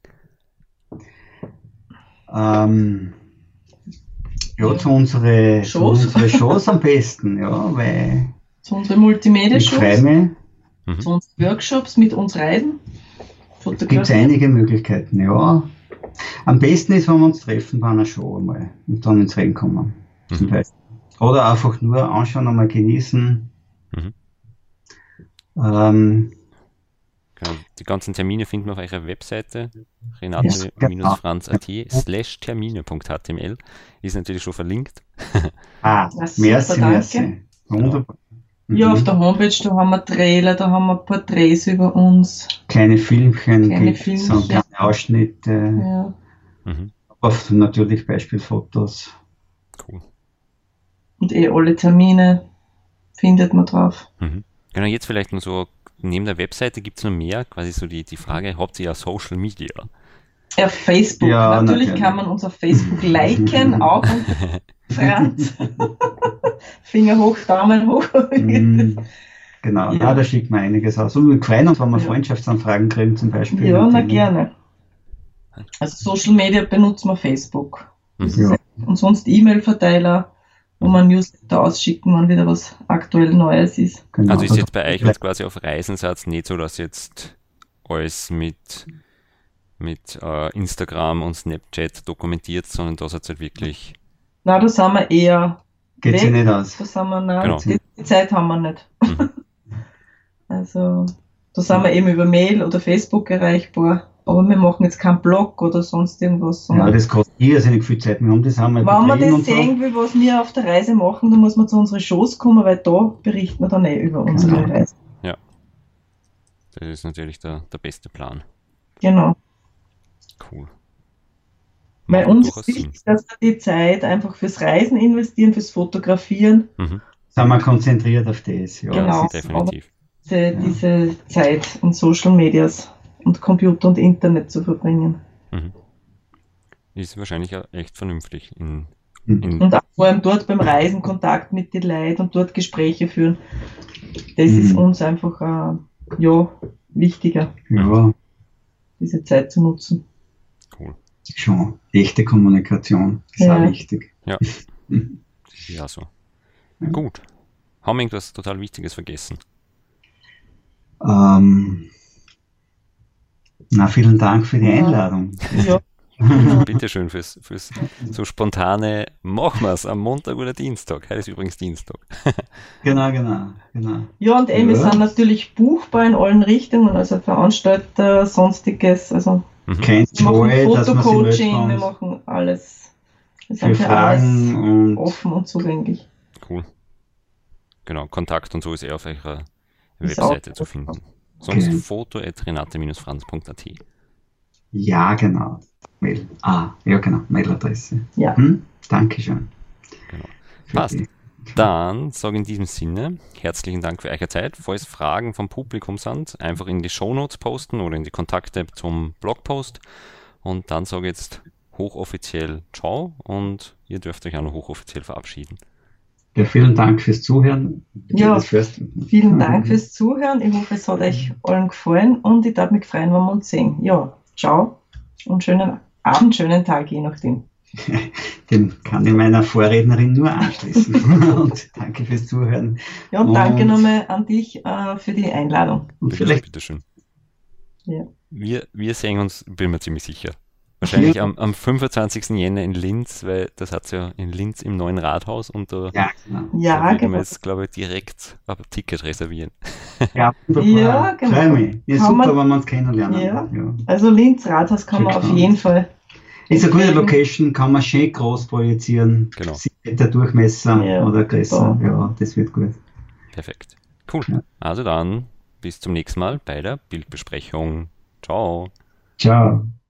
Ja, zu unsere Shows am besten, ja, weil Zu unseren Multimedia-Shows, zu unseren Workshops, mit uns reisen. gibt es einige Möglichkeiten, ja. Am besten ist, wenn wir uns treffen bei einer Show einmal und dann ins Reden kommen. Zum Beispiel. Oder einfach nur anschauen, einmal genießen. Genau, die ganzen Termine finden wir auf eurer Webseite renate-franz.at/termine.html. Ist natürlich schon verlinkt. Merci. Wunderbar. Ja, auf der Homepage, da haben wir Trailer, da haben wir Porträts über uns. Kleine Filmchen, Kleine so kleine Ausschnitte. Ja. Oft natürlich Beispielfotos. Cool. Und alle Termine findet man drauf. Genau, jetzt vielleicht noch so, neben der Webseite gibt es noch mehr, quasi so die Frage, habt ihr ja Social Media? Ja, Facebook. Ja, natürlich kann man uns auf Facebook liken, auch unter Franz. Finger hoch, Daumen hoch. Genau, ja, da schickt man einiges aus. Und wir freuen uns, wenn wir Freundschaftsanfragen kriegen zum Beispiel. Ja, na gerne. Also Social Media benutzen wir Facebook. Und sonst E-Mail-Verteiler, wo man Newsletter ausschicken, wenn wieder was aktuell Neues ist. Genau. Also ist jetzt bei euch jetzt quasi auf Reisensatz nicht so, dass jetzt alles mit Instagram und Snapchat dokumentiert, sondern da seid ihr halt wirklich... Na, da sind wir eher Geht sich nicht aus. Da sind wir, die Zeit haben wir nicht. Also, da sind wir eben über Mail oder Facebook erreichbar. Aber wir machen jetzt keinen Blog oder sonst irgendwas. Ja, das kostet irrsinnig viel Zeit. Wir haben das einmal wenn man das sehen will, was wir auf der Reise machen, dann muss man zu unseren Shows kommen, weil da berichten wir dann über unsere Reise. Ja. Das ist natürlich der beste Plan. Genau. Cool. Weil uns ist wichtig, dass wir die Zeit einfach fürs Reisen investieren, fürs Fotografieren. Sind wir konzentriert auf das. Ja, genau, definitiv. Diese Zeit in Social Medias und Computer und Internet zu verbringen. Ist wahrscheinlich auch echt vernünftig. Und auch vor allem dort beim Reisen Kontakt mit den Leuten und dort Gespräche führen. Das ist uns einfach wichtiger, diese Zeit zu nutzen. Cool. Schon echte Kommunikation ist auch wichtig. Ja. Ja, so. Gut. Haben wir irgendwas total Wichtiges vergessen? Vielen Dank für die Einladung. Ja. Bitteschön fürs so spontane, machen wir es am Montag oder Dienstag. Heute ist übrigens Dienstag. Genau. Ja, und wir sind natürlich buchbar in allen Richtungen, also Veranstalter, sonstiges, also kein wir machen Joy, Fotocoaching, wir machen alles. Wir sind für Fragen alles offen und zugänglich. Cool. Genau, Kontakt und so ist auf eurer Webseite zu finden. Sonst foto@renate-franz.at. Ja, genau. Mail. Genau, Mailadresse. Ja. Dankeschön. Genau. Passt. Dann sage ich in diesem Sinne herzlichen Dank für eure Zeit. Falls Fragen vom Publikum sind, einfach in die Shownotes posten oder in die Kontakte zum Blogpost. Und dann sage ich jetzt hochoffiziell Ciao und ihr dürft euch auch noch hochoffiziell verabschieden. Ja, vielen Dank fürs Zuhören. Ja, vielen Dank fürs Zuhören. Ich hoffe, es hat euch allen gefallen und ich darf mich freuen, wenn wir uns sehen. Ja, ciao und schönen Abend, schönen Tag, je nachdem. Den kann ich meiner Vorrednerin nur anschließen. Und danke fürs Zuhören. Ja, und danke nochmal an dich für die Einladung. Und vielleicht Bitteschön. Ja. Wir sehen uns, bin mir ziemlich sicher. Wahrscheinlich am 25. Jänner in Linz, weil das hat es ja in Linz im neuen Rathaus und da werden wir jetzt, glaube ich, direkt ein Ticket reservieren. Ja, genau. Freue mich. Ja, super, wenn wir uns kennenlernen. Ja. Also Linz Rathaus kann man auf jeden Fall. Ist eine gute Location, kann man schön groß projizieren. Genau. 7 Meter Durchmesser oder größer. Ja, das wird gut. Perfekt. Cool. Ja. Also dann, bis zum nächsten Mal bei der Bildbesprechung. Ciao. Ciao.